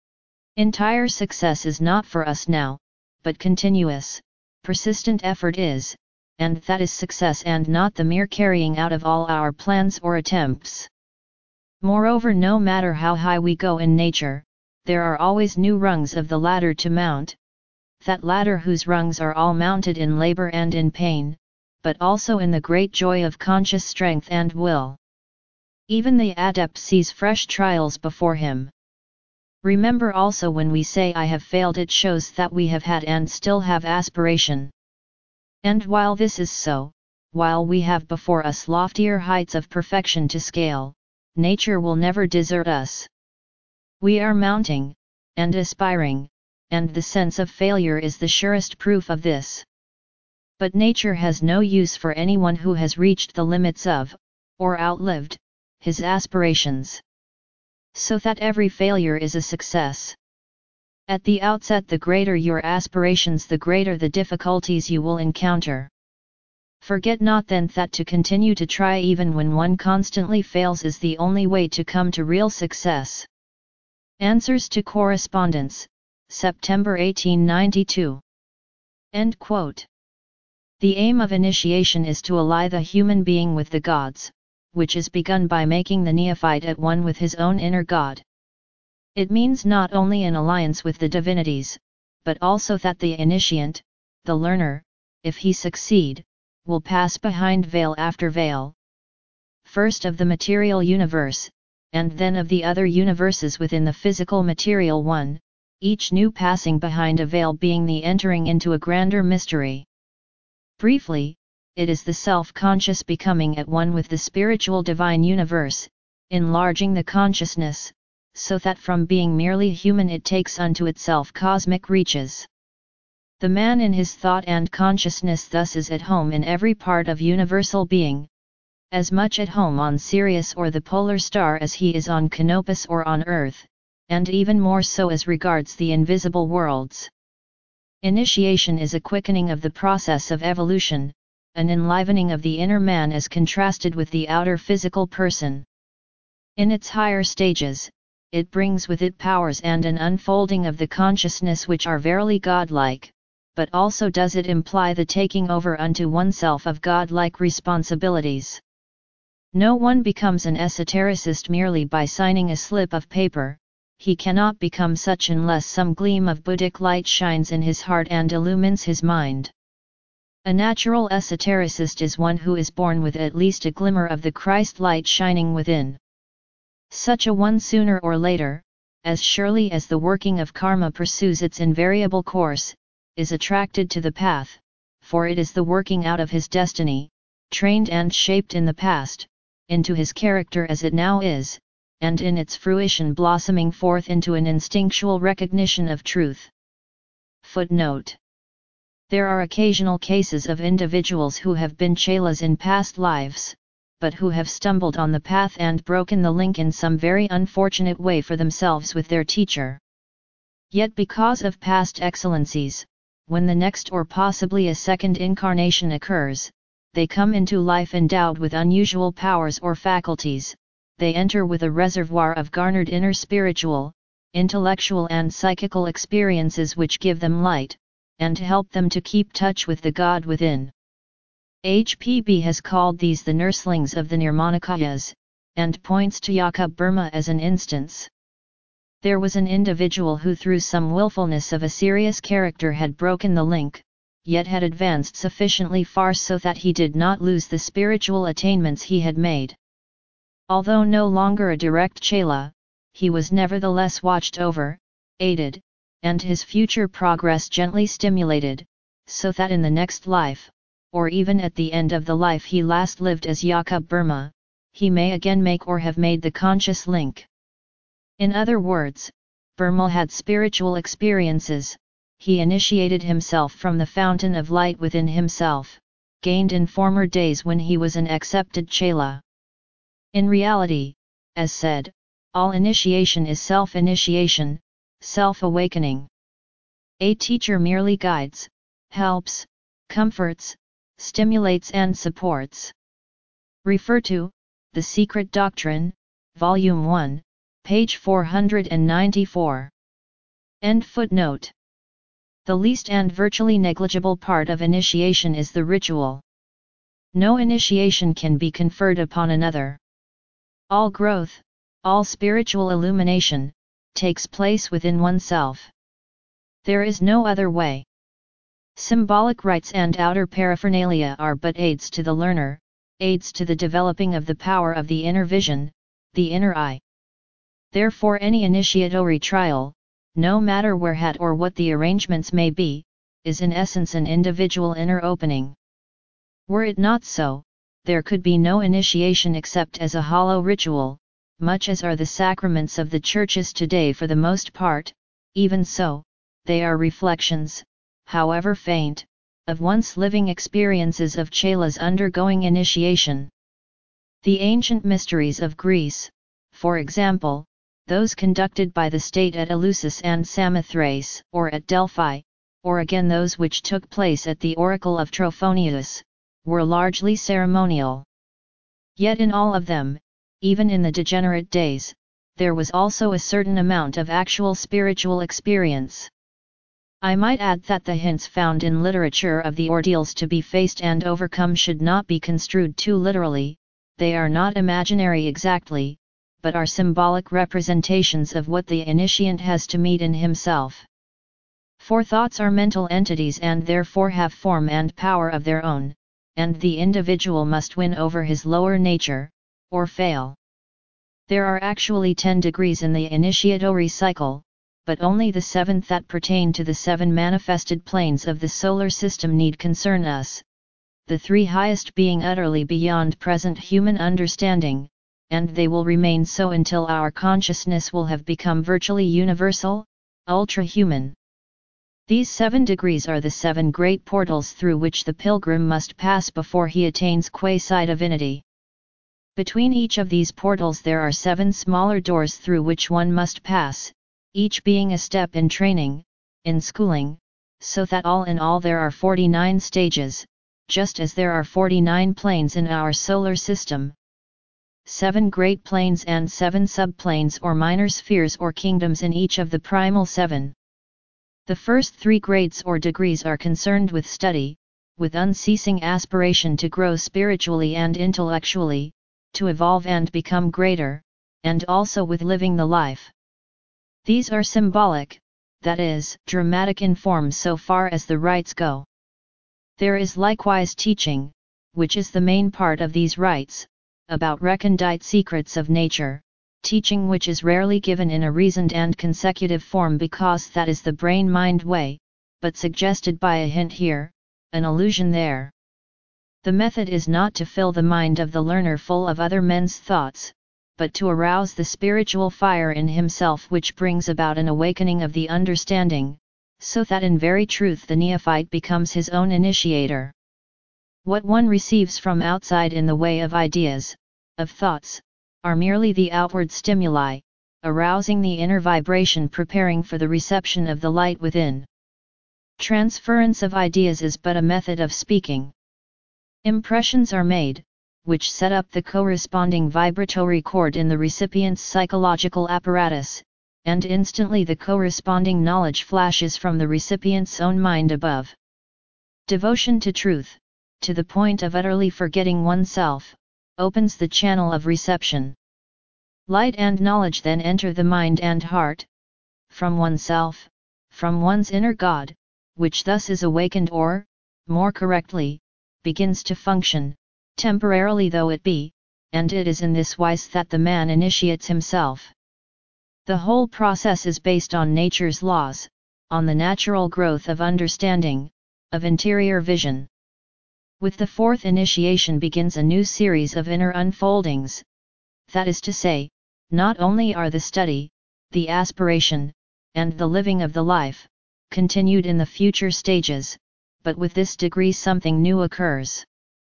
Entire success is not for us now, but continuous, persistent effort is, and that is success and not the mere carrying out of all our plans or attempts. Moreover, no matter how high we go in nature, there are always new rungs of the ladder to mount, that ladder whose rungs are all mounted in labor and in pain, but also in the great joy of conscious strength and will. Even the adept sees fresh trials before him. Remember also, when we say I have failed, it shows that we have had and still have aspiration. And while this is so, while we have before us loftier heights of perfection to scale, nature will never desert us. We are mounting, and aspiring, and the sense of failure is the surest proof of this. But nature has no use for anyone who has reached the limits of, or outlived, his aspirations. So that every failure is a success. At the outset, the greater your aspirations, the greater the difficulties you will encounter. Forget not then that to continue to try even when one constantly fails is the only way to come to real success. Answers to Correspondence, September eighteen ninety-two. End quote. The aim of initiation is to ally the human being with the gods, which is begun by making the neophyte at one with his own inner God. It means not only an alliance with the divinities, but also that the initiant, the learner, if he succeed, will pass behind veil after veil. First of the material universe, and then of the other universes within the physical material one, each new passing behind a veil being the entering into a grander mystery. Briefly, it is the self-conscious becoming at one with the spiritual divine universe, enlarging the consciousness, so that from being merely human it takes unto itself cosmic reaches. The man in his thought and consciousness thus is at home in every part of universal being, as much at home on Sirius or the polar star as he is on Canopus or on Earth, and even more so as regards the invisible worlds. Initiation is a quickening of the process of evolution, an enlivening of the inner man as contrasted with the outer physical person. In its higher stages, it brings with it powers and an unfolding of the consciousness which are verily godlike, but also does it imply the taking over unto oneself of godlike responsibilities. No one becomes an esotericist merely by signing a slip of paper. He cannot become such unless some gleam of Buddhic light shines in his heart and illumines his mind. A natural esotericist is one who is born with at least a glimmer of the Christ light shining within. Such a one sooner or later, as surely as the working of karma pursues its invariable course, is attracted to the path, for it is the working out of his destiny, trained and shaped in the past, into his character as it now is, and in its fruition blossoming forth into an instinctual recognition of truth. Footnote. There are occasional cases of individuals who have been chelas in past lives, but who have stumbled on the path and broken the link in some very unfortunate way for themselves with their teacher. Yet because of past excellencies, when the next or possibly a second incarnation occurs, they come into life endowed with unusual powers or faculties. They enter with a reservoir of garnered inner spiritual, intellectual and psychical experiences which give them light, and help them to keep touch with the God within. H P B has called these the nurslings of the Nirmanakayas, and points to Jakob Burma as an instance. There was an individual who through some willfulness of a serious character had broken the link, yet had advanced sufficiently far so that he did not lose the spiritual attainments he had made. Although no longer a direct chela, he was nevertheless watched over, aided, and his future progress gently stimulated, so that in the next life, or even at the end of the life he last lived as Jakob Burma, he may again make or have made the conscious link. In other words, Burma had spiritual experiences, he initiated himself from the fountain of light within himself, gained in former days when he was an accepted chela. In reality, as said, all initiation is self-initiation, self-awakening. A teacher merely guides, helps, comforts, stimulates and supports. Refer to The Secret Doctrine, Volume one, page four hundred ninety-four. End footnote. The least and virtually negligible part of initiation is the ritual. No initiation can be conferred upon another. All growth, all spiritual illumination, takes place within oneself. There is no other way. Symbolic rites and outer paraphernalia are but aids to the learner, aids to the developing of the power of the inner vision, the inner eye. Therefore any initiatory trial, no matter where at or what the arrangements may be, is in essence an individual inner opening. Were it not so, there could be no initiation except as a hollow ritual, much as are the sacraments of the churches today for the most part. Even so, they are reflections, however faint, of once living experiences of chelas undergoing initiation. The ancient mysteries of Greece, for example, those conducted by the state at Eleusis and Samothrace, or at Delphi, or again those which took place at the oracle of Trophonius, were largely ceremonial. Yet in all of them, even in the degenerate days, there was also a certain amount of actual spiritual experience. I might add that the hints found in literature of the ordeals to be faced and overcome should not be construed too literally. They are not imaginary exactly, but are symbolic representations of what the initiant has to meet in himself. For thoughts are mental entities and therefore have form and power of their own, and the individual must win over his lower nature, or fail. There are actually ten degrees in the initiatory cycle, but only the seventh that pertain to the seven manifested planes of the solar system need concern us, the three highest being utterly beyond present human understanding, and they will remain so until our consciousness will have become virtually universal, ultra-human. These seven degrees are the seven great portals through which the pilgrim must pass before he attains quasi-divinity. Between each of these portals there are seven smaller doors through which one must pass, each being a step in training, in schooling, so that all in all there are forty-nine stages, just as there are forty-nine planes in our solar system. Seven great planes and seven subplanes or minor spheres or kingdoms in each of the primal seven. The first three grades or degrees are concerned with study, with unceasing aspiration to grow spiritually and intellectually, to evolve and become greater, and also with living the life. These are symbolic, that is, dramatic in form so far as the rites go. There is likewise teaching, which is the main part of these rites, about recondite secrets of nature, teaching which is rarely given in a reasoned and consecutive form because that is the brain-mind way, but suggested by a hint here, an allusion there. The method is not to fill the mind of the learner full of other men's thoughts, but to arouse the spiritual fire in himself which brings about an awakening of the understanding, so that in very truth the neophyte becomes his own initiator. What one receives from outside in the way of ideas, of thoughts, are merely the outward stimuli, arousing the inner vibration preparing for the reception of the light within. Transference of ideas is but a method of speaking. Impressions are made, which set up the corresponding vibratory chord in the recipient's psychological apparatus, and instantly the corresponding knowledge flashes from the recipient's own mind above. Devotion to truth, to the point of utterly forgetting oneself, opens the channel of reception. Light and knowledge then enter the mind and heart, from oneself, from one's inner God, which thus is awakened or, more correctly, begins to function, temporarily though it be, and it is in this wise that the man initiates himself. The whole process is based on nature's laws, on the natural growth of understanding, of interior vision. With the fourth initiation begins a new series of inner unfoldings, that is to say, not only are the study, the aspiration, and the living of the life, continued in the future stages, but with this degree something new occurs.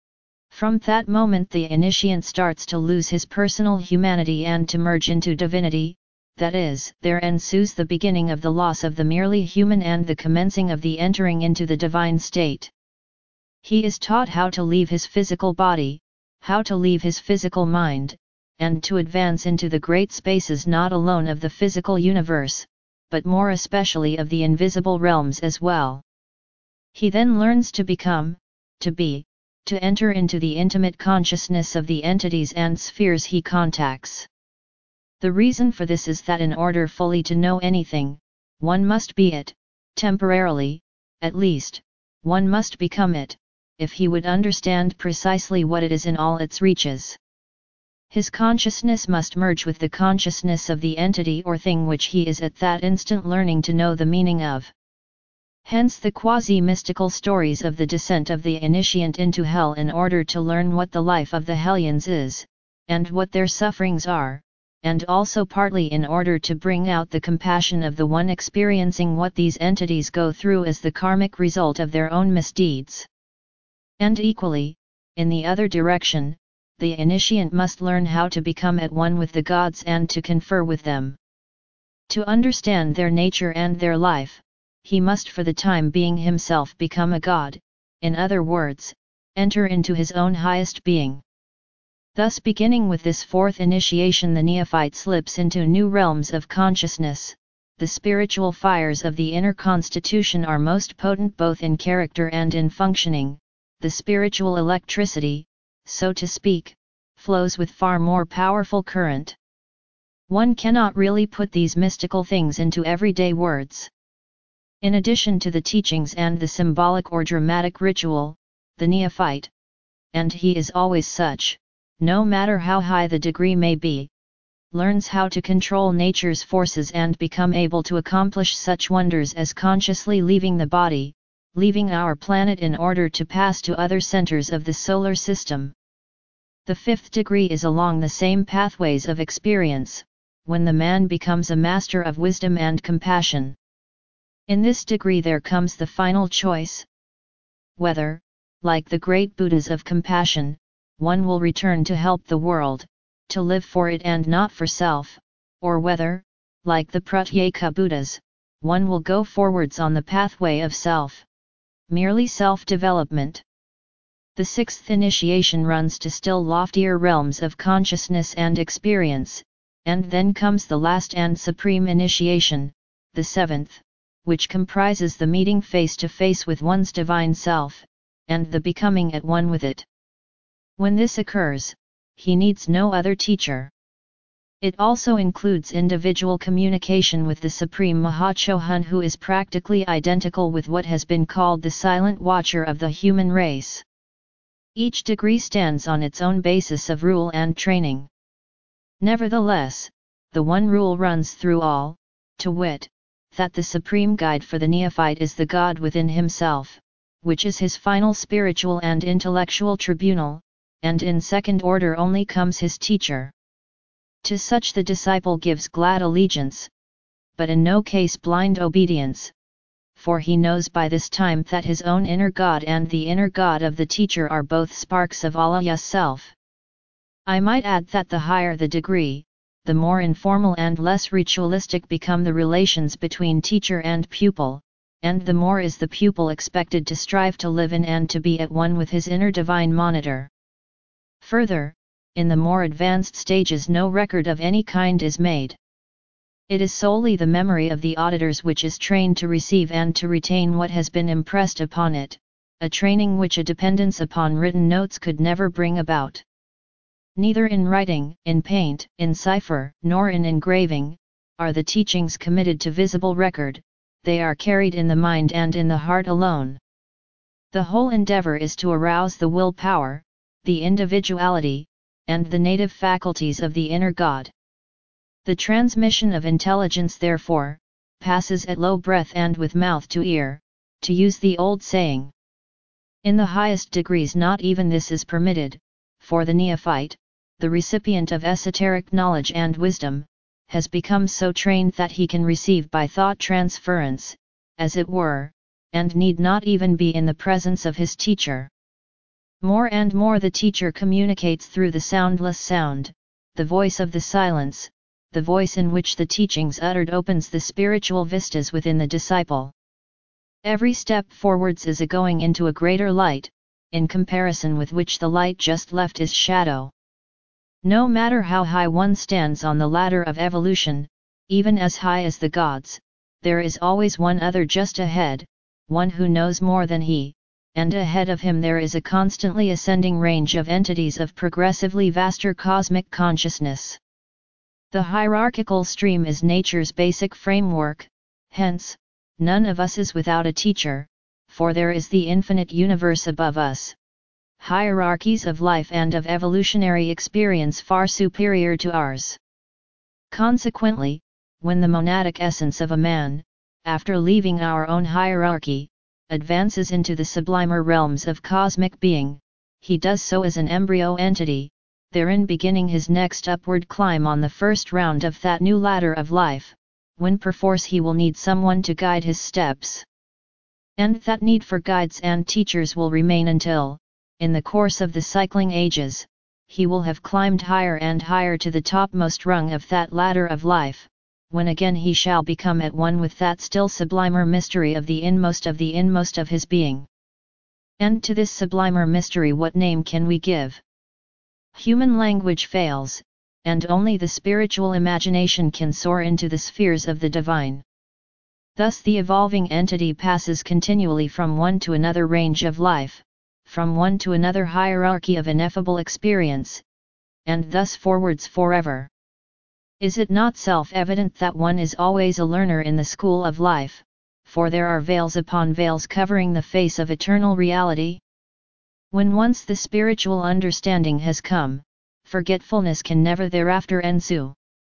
From that moment the initiant starts to lose his personal humanity and to merge into divinity, that is, there ensues the beginning of the loss of the merely human and the commencing of the entering into the divine state. He is taught how to leave his physical body, how to leave his physical mind, and to advance into the great spaces not alone of the physical universe, but more especially of the invisible realms as well. He then learns to become, to be, to enter into the intimate consciousness of the entities and spheres he contacts. The reason for this is that in order fully to know anything, one must be it, temporarily, at least, one must become it, if he would understand precisely what it is in all its reaches. His consciousness must merge with the consciousness of the entity or thing which he is at that instant learning to know the meaning of. Hence the quasi-mystical stories of the descent of the initiant into hell in order to learn what the life of the hellions is, and what their sufferings are, and also partly in order to bring out the compassion of the one experiencing what these entities go through as the karmic result of their own misdeeds. And equally, in the other direction, the initiant must learn how to become at one with the gods and to confer with them. To understand their nature and their life, he must for the time being himself become a god, in other words, enter into his own highest being. Thus beginning with this fourth initiation the neophyte slips into new realms of consciousness. The spiritual fires of the inner constitution are most potent both in character and in functioning. The spiritual electricity, so to speak, flows with far more powerful current. One cannot really put these mystical things into everyday words. In addition to the teachings and the symbolic or dramatic ritual, the neophyte, and he is always such, no matter how high the degree may be, learns how to control nature's forces and become able to accomplish such wonders as consciously leaving the body, leaving our planet in order to pass to other centers of the solar system. The fifth degree is along the same pathways of experience, when the man becomes a master of wisdom and compassion. In this degree there comes the final choice. Whether, like the great Buddhas of compassion, one will return to help the world, to live for it and not for self, or whether, like the Pratyeka Buddhas, one will go forwards on the pathway of self, merely self-development. The sixth initiation runs to still loftier realms of consciousness and experience, and then comes the last and supreme initiation, the seventh, which comprises the meeting face to face with one's divine self, and the becoming at one with it. When this occurs, he needs no other teacher. It also includes individual communication with the Supreme Mahachohan, who is practically identical with what has been called the silent watcher of the human race. Each degree stands on its own basis of rule and training. Nevertheless, the one rule runs through all, to wit, that the supreme guide for the neophyte is the God within himself, which is his final spiritual and intellectual tribunal, and in second order only comes his teacher. To such the disciple gives glad allegiance, but in no case blind obedience, for he knows by this time that his own inner God and the inner God of the teacher are both sparks of Allah's self. I might add that the higher the degree, the more informal and less ritualistic become the relations between teacher and pupil, and the more is the pupil expected to strive to live in and to be at one with his inner divine monitor. Further, in the more advanced stages no record of any kind is made. It is solely the memory of the auditors which is trained to receive and to retain what has been impressed upon it, a training which a dependence upon written notes could never bring about. Neither in writing, in paint, in cipher, nor in engraving, are the teachings committed to visible record, they are carried in the mind and in the heart alone. The whole endeavor is to arouse the will power, the individuality, and the native faculties of the inner God. The transmission of intelligence therefore, passes at low breath and with mouth to ear, to use the old saying. In the highest degrees not even this is permitted, for the neophyte, the recipient of esoteric knowledge and wisdom, has become so trained that he can receive by thought transference, as it were, and need not even be in the presence of his teacher. More and more the teacher communicates through the soundless sound, the voice of the silence, the voice in which the teachings uttered opens the spiritual vistas within the disciple. Every step forwards is a going into a greater light, in comparison with which the light just left is shadow. No matter how high one stands on the ladder of evolution, even as high as the gods, there is always one other just ahead, one who knows more than he, and ahead of him there is a constantly ascending range of entities of progressively vaster cosmic consciousness. The hierarchical stream is nature's basic framework, hence, none of us is without a teacher, for there is the infinite universe above us. Hierarchies of life and of evolutionary experience far superior to ours. Consequently, when the monadic essence of a man, after leaving our own hierarchy, advances into the sublimer realms of cosmic being, he does so as an embryo entity, therein beginning his next upward climb on the first round of that new ladder of life, when perforce he will need someone to guide his steps. And that need for guides and teachers will remain until, in the course of the cycling ages, he will have climbed higher and higher to the topmost rung of that ladder of life, when again he shall become at one with that still sublimer mystery of the inmost of the inmost of his being. And to this sublimer mystery what name can we give? Human language fails, and only the spiritual imagination can soar into the spheres of the divine. Thus the evolving entity passes continually from one to another range of life, from one to another hierarchy of ineffable experience, and thus forwards forever. Is it not self-evident that one is always a learner in the school of life, for there are veils upon veils covering the face of eternal reality? When once the spiritual understanding has come, forgetfulness can never thereafter ensue.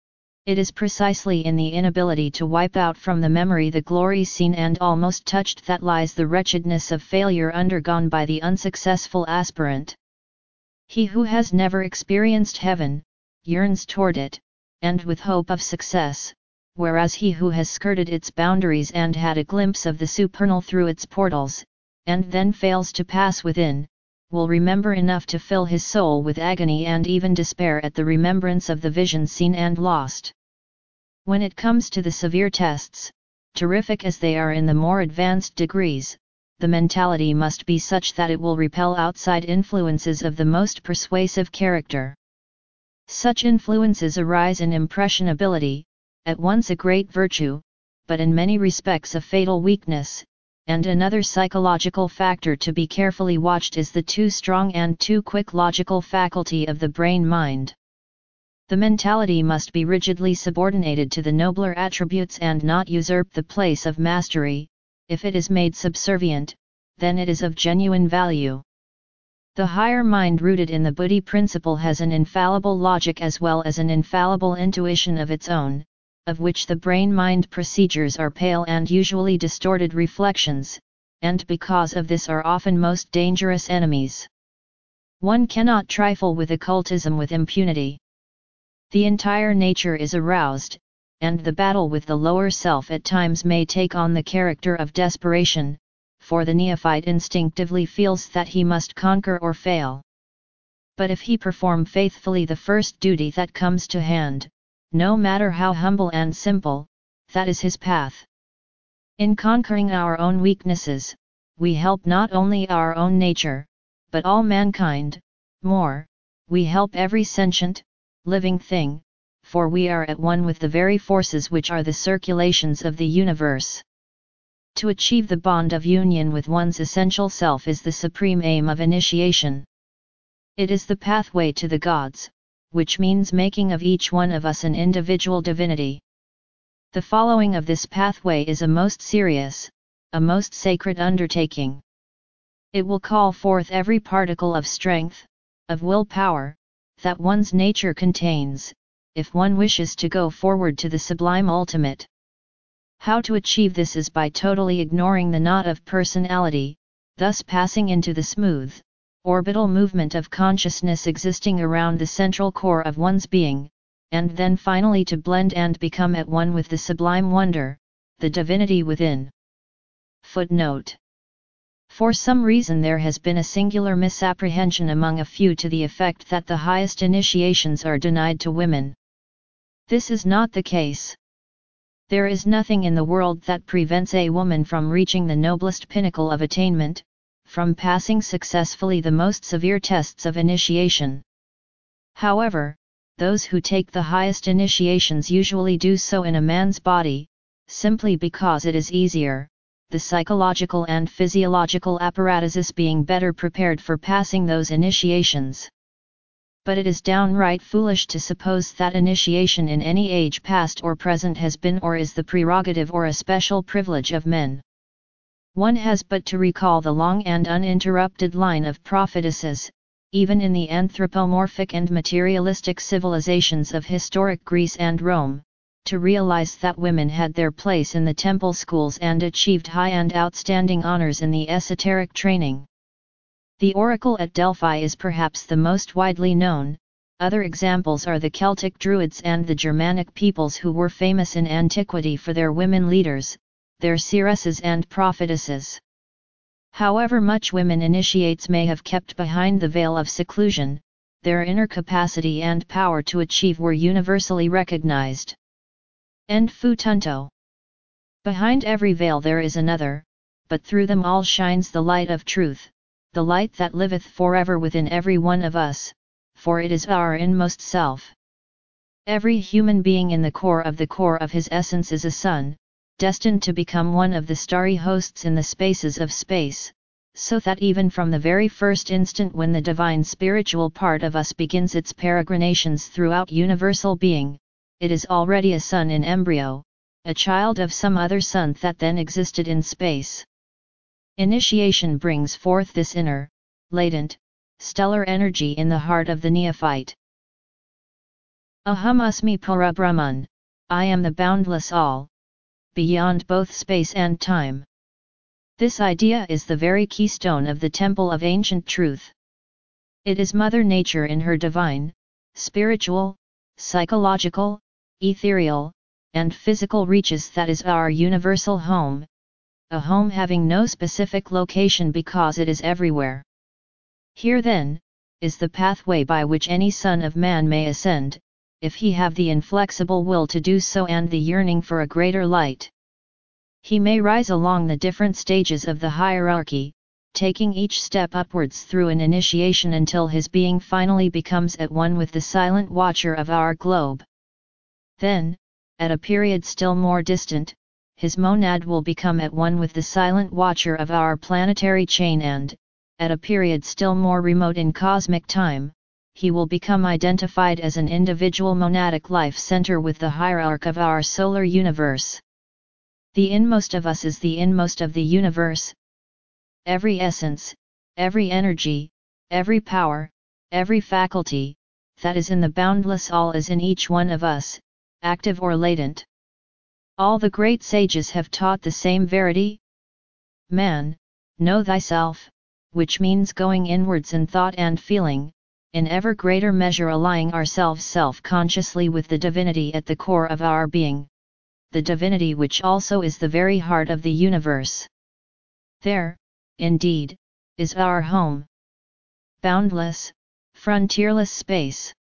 It is precisely in the inability to wipe out from the memory the glories seen and almost touched that lies the wretchedness of failure undergone by the unsuccessful aspirant. He who has never experienced heaven, yearns toward it, and with hope of success, whereas he who has skirted its boundaries and had a glimpse of the supernal through its portals, and then fails to pass within, will remember enough to fill his soul with agony and even despair at the remembrance of the vision seen and lost. When it comes to the severe tests, terrific as they are in the more advanced degrees, the mentality must be such that it will repel outside influences of the most persuasive character. Such influences arise in impressionability, at once a great virtue, but in many respects a fatal weakness, and another psychological factor to be carefully watched is the too strong and too quick logical faculty of the brain-mind. The mentality must be rigidly subordinated to the nobler attributes and not usurp the place of mastery. If it is made subservient, then it is of genuine value. The higher mind rooted in the Buddhi principle has an infallible logic as well as an infallible intuition of its own, of which the brain-mind procedures are pale and usually distorted reflections, and because of this are often most dangerous enemies. One cannot trifle with occultism with impunity. The entire nature is aroused, and the battle with the lower self at times may take on the character of desperation, for the neophyte instinctively feels that he must conquer or fail. But if he perform faithfully the first duty that comes to hand, no matter how humble and simple, that is his path. In conquering our own weaknesses, we help not only our own nature, but all mankind. More, we help every sentient, living thing, for we are at one with the very forces which are the circulations of the universe. To achieve the bond of union with one's essential self is the supreme aim of initiation. It is the pathway to the gods, which means making of each one of us an individual divinity. The following of this pathway is a most serious, a most sacred undertaking. It will call forth every particle of strength, of will-power, that one's nature contains, if one wishes to go forward to the sublime ultimate. How to achieve this is by totally ignoring the knot of personality, thus passing into the smooth, orbital movement of consciousness existing around the central core of one's being, and then finally to blend and become at one with the sublime wonder, the divinity within. Footnote. For some reason there has been a singular misapprehension among a few to the effect that the highest initiations are denied to women. This is not the case. There is nothing in the world that prevents a woman from reaching the noblest pinnacle of attainment, from passing successfully the most severe tests of initiation. However, those who take the highest initiations usually do so in a man's body, simply because it is easier, the psychological and physiological apparatuses being better prepared for passing those initiations. But it is downright foolish to suppose that initiation in any age past or present has been or is the prerogative or a special privilege of men. One has but to recall the long and uninterrupted line of prophetesses, even in the anthropomorphic and materialistic civilizations of historic Greece and Rome, to realize that women had their place in the temple schools and achieved high and outstanding honors in the esoteric training. The oracle at Delphi is perhaps the most widely known. Other examples are the Celtic Druids and the Germanic peoples who were famous in antiquity for their women leaders, their seeresses and prophetesses. However much women initiates may have kept behind the veil of seclusion, their inner capacity and power to achieve were universally recognized. End futunto. Behind every veil there is another, but through them all shines the light of truth, the light that liveth forever within every one of us, for it is our inmost self. Every human being in the core of the core of his essence is a sun, destined to become one of the starry hosts in the spaces of space, so that even from the very first instant when the divine spiritual part of us begins its peregrinations throughout universal being, it is already a sun in embryo, a child of some other sun that then existed in space. Initiation brings forth this inner, latent, stellar energy in the heart of the neophyte. Aham asmi Parabrahman, I am the boundless all, beyond both space and time. This idea is the very keystone of the temple of ancient truth. It is Mother Nature in her divine, spiritual, psychological, ethereal, and physical reaches that is our universal home, a home having no specific location because it is everywhere. Here then, is the pathway by which any son of man may ascend, if he have the inflexible will to do so and the yearning for a greater light. He may rise along the different stages of the hierarchy, taking each step upwards through an initiation until his being finally becomes at one with the silent watcher of our globe. Then, at a period still more distant, his monad will become at one with the silent watcher of our planetary chain and, at a period still more remote in cosmic time, he will become identified as an individual monadic life center with the hierarch of our solar universe. The inmost of us is the inmost of the universe. Every essence, every energy, every power, every faculty, that is in the boundless all is in each one of us, active or latent. All the great sages have taught the same verity. Man, know thyself, which means going inwards in thought and feeling, in ever greater measure allying ourselves self-consciously with the divinity at the core of our being, the divinity which also is the very heart of the universe. There, indeed, is our home. Boundless, frontierless space.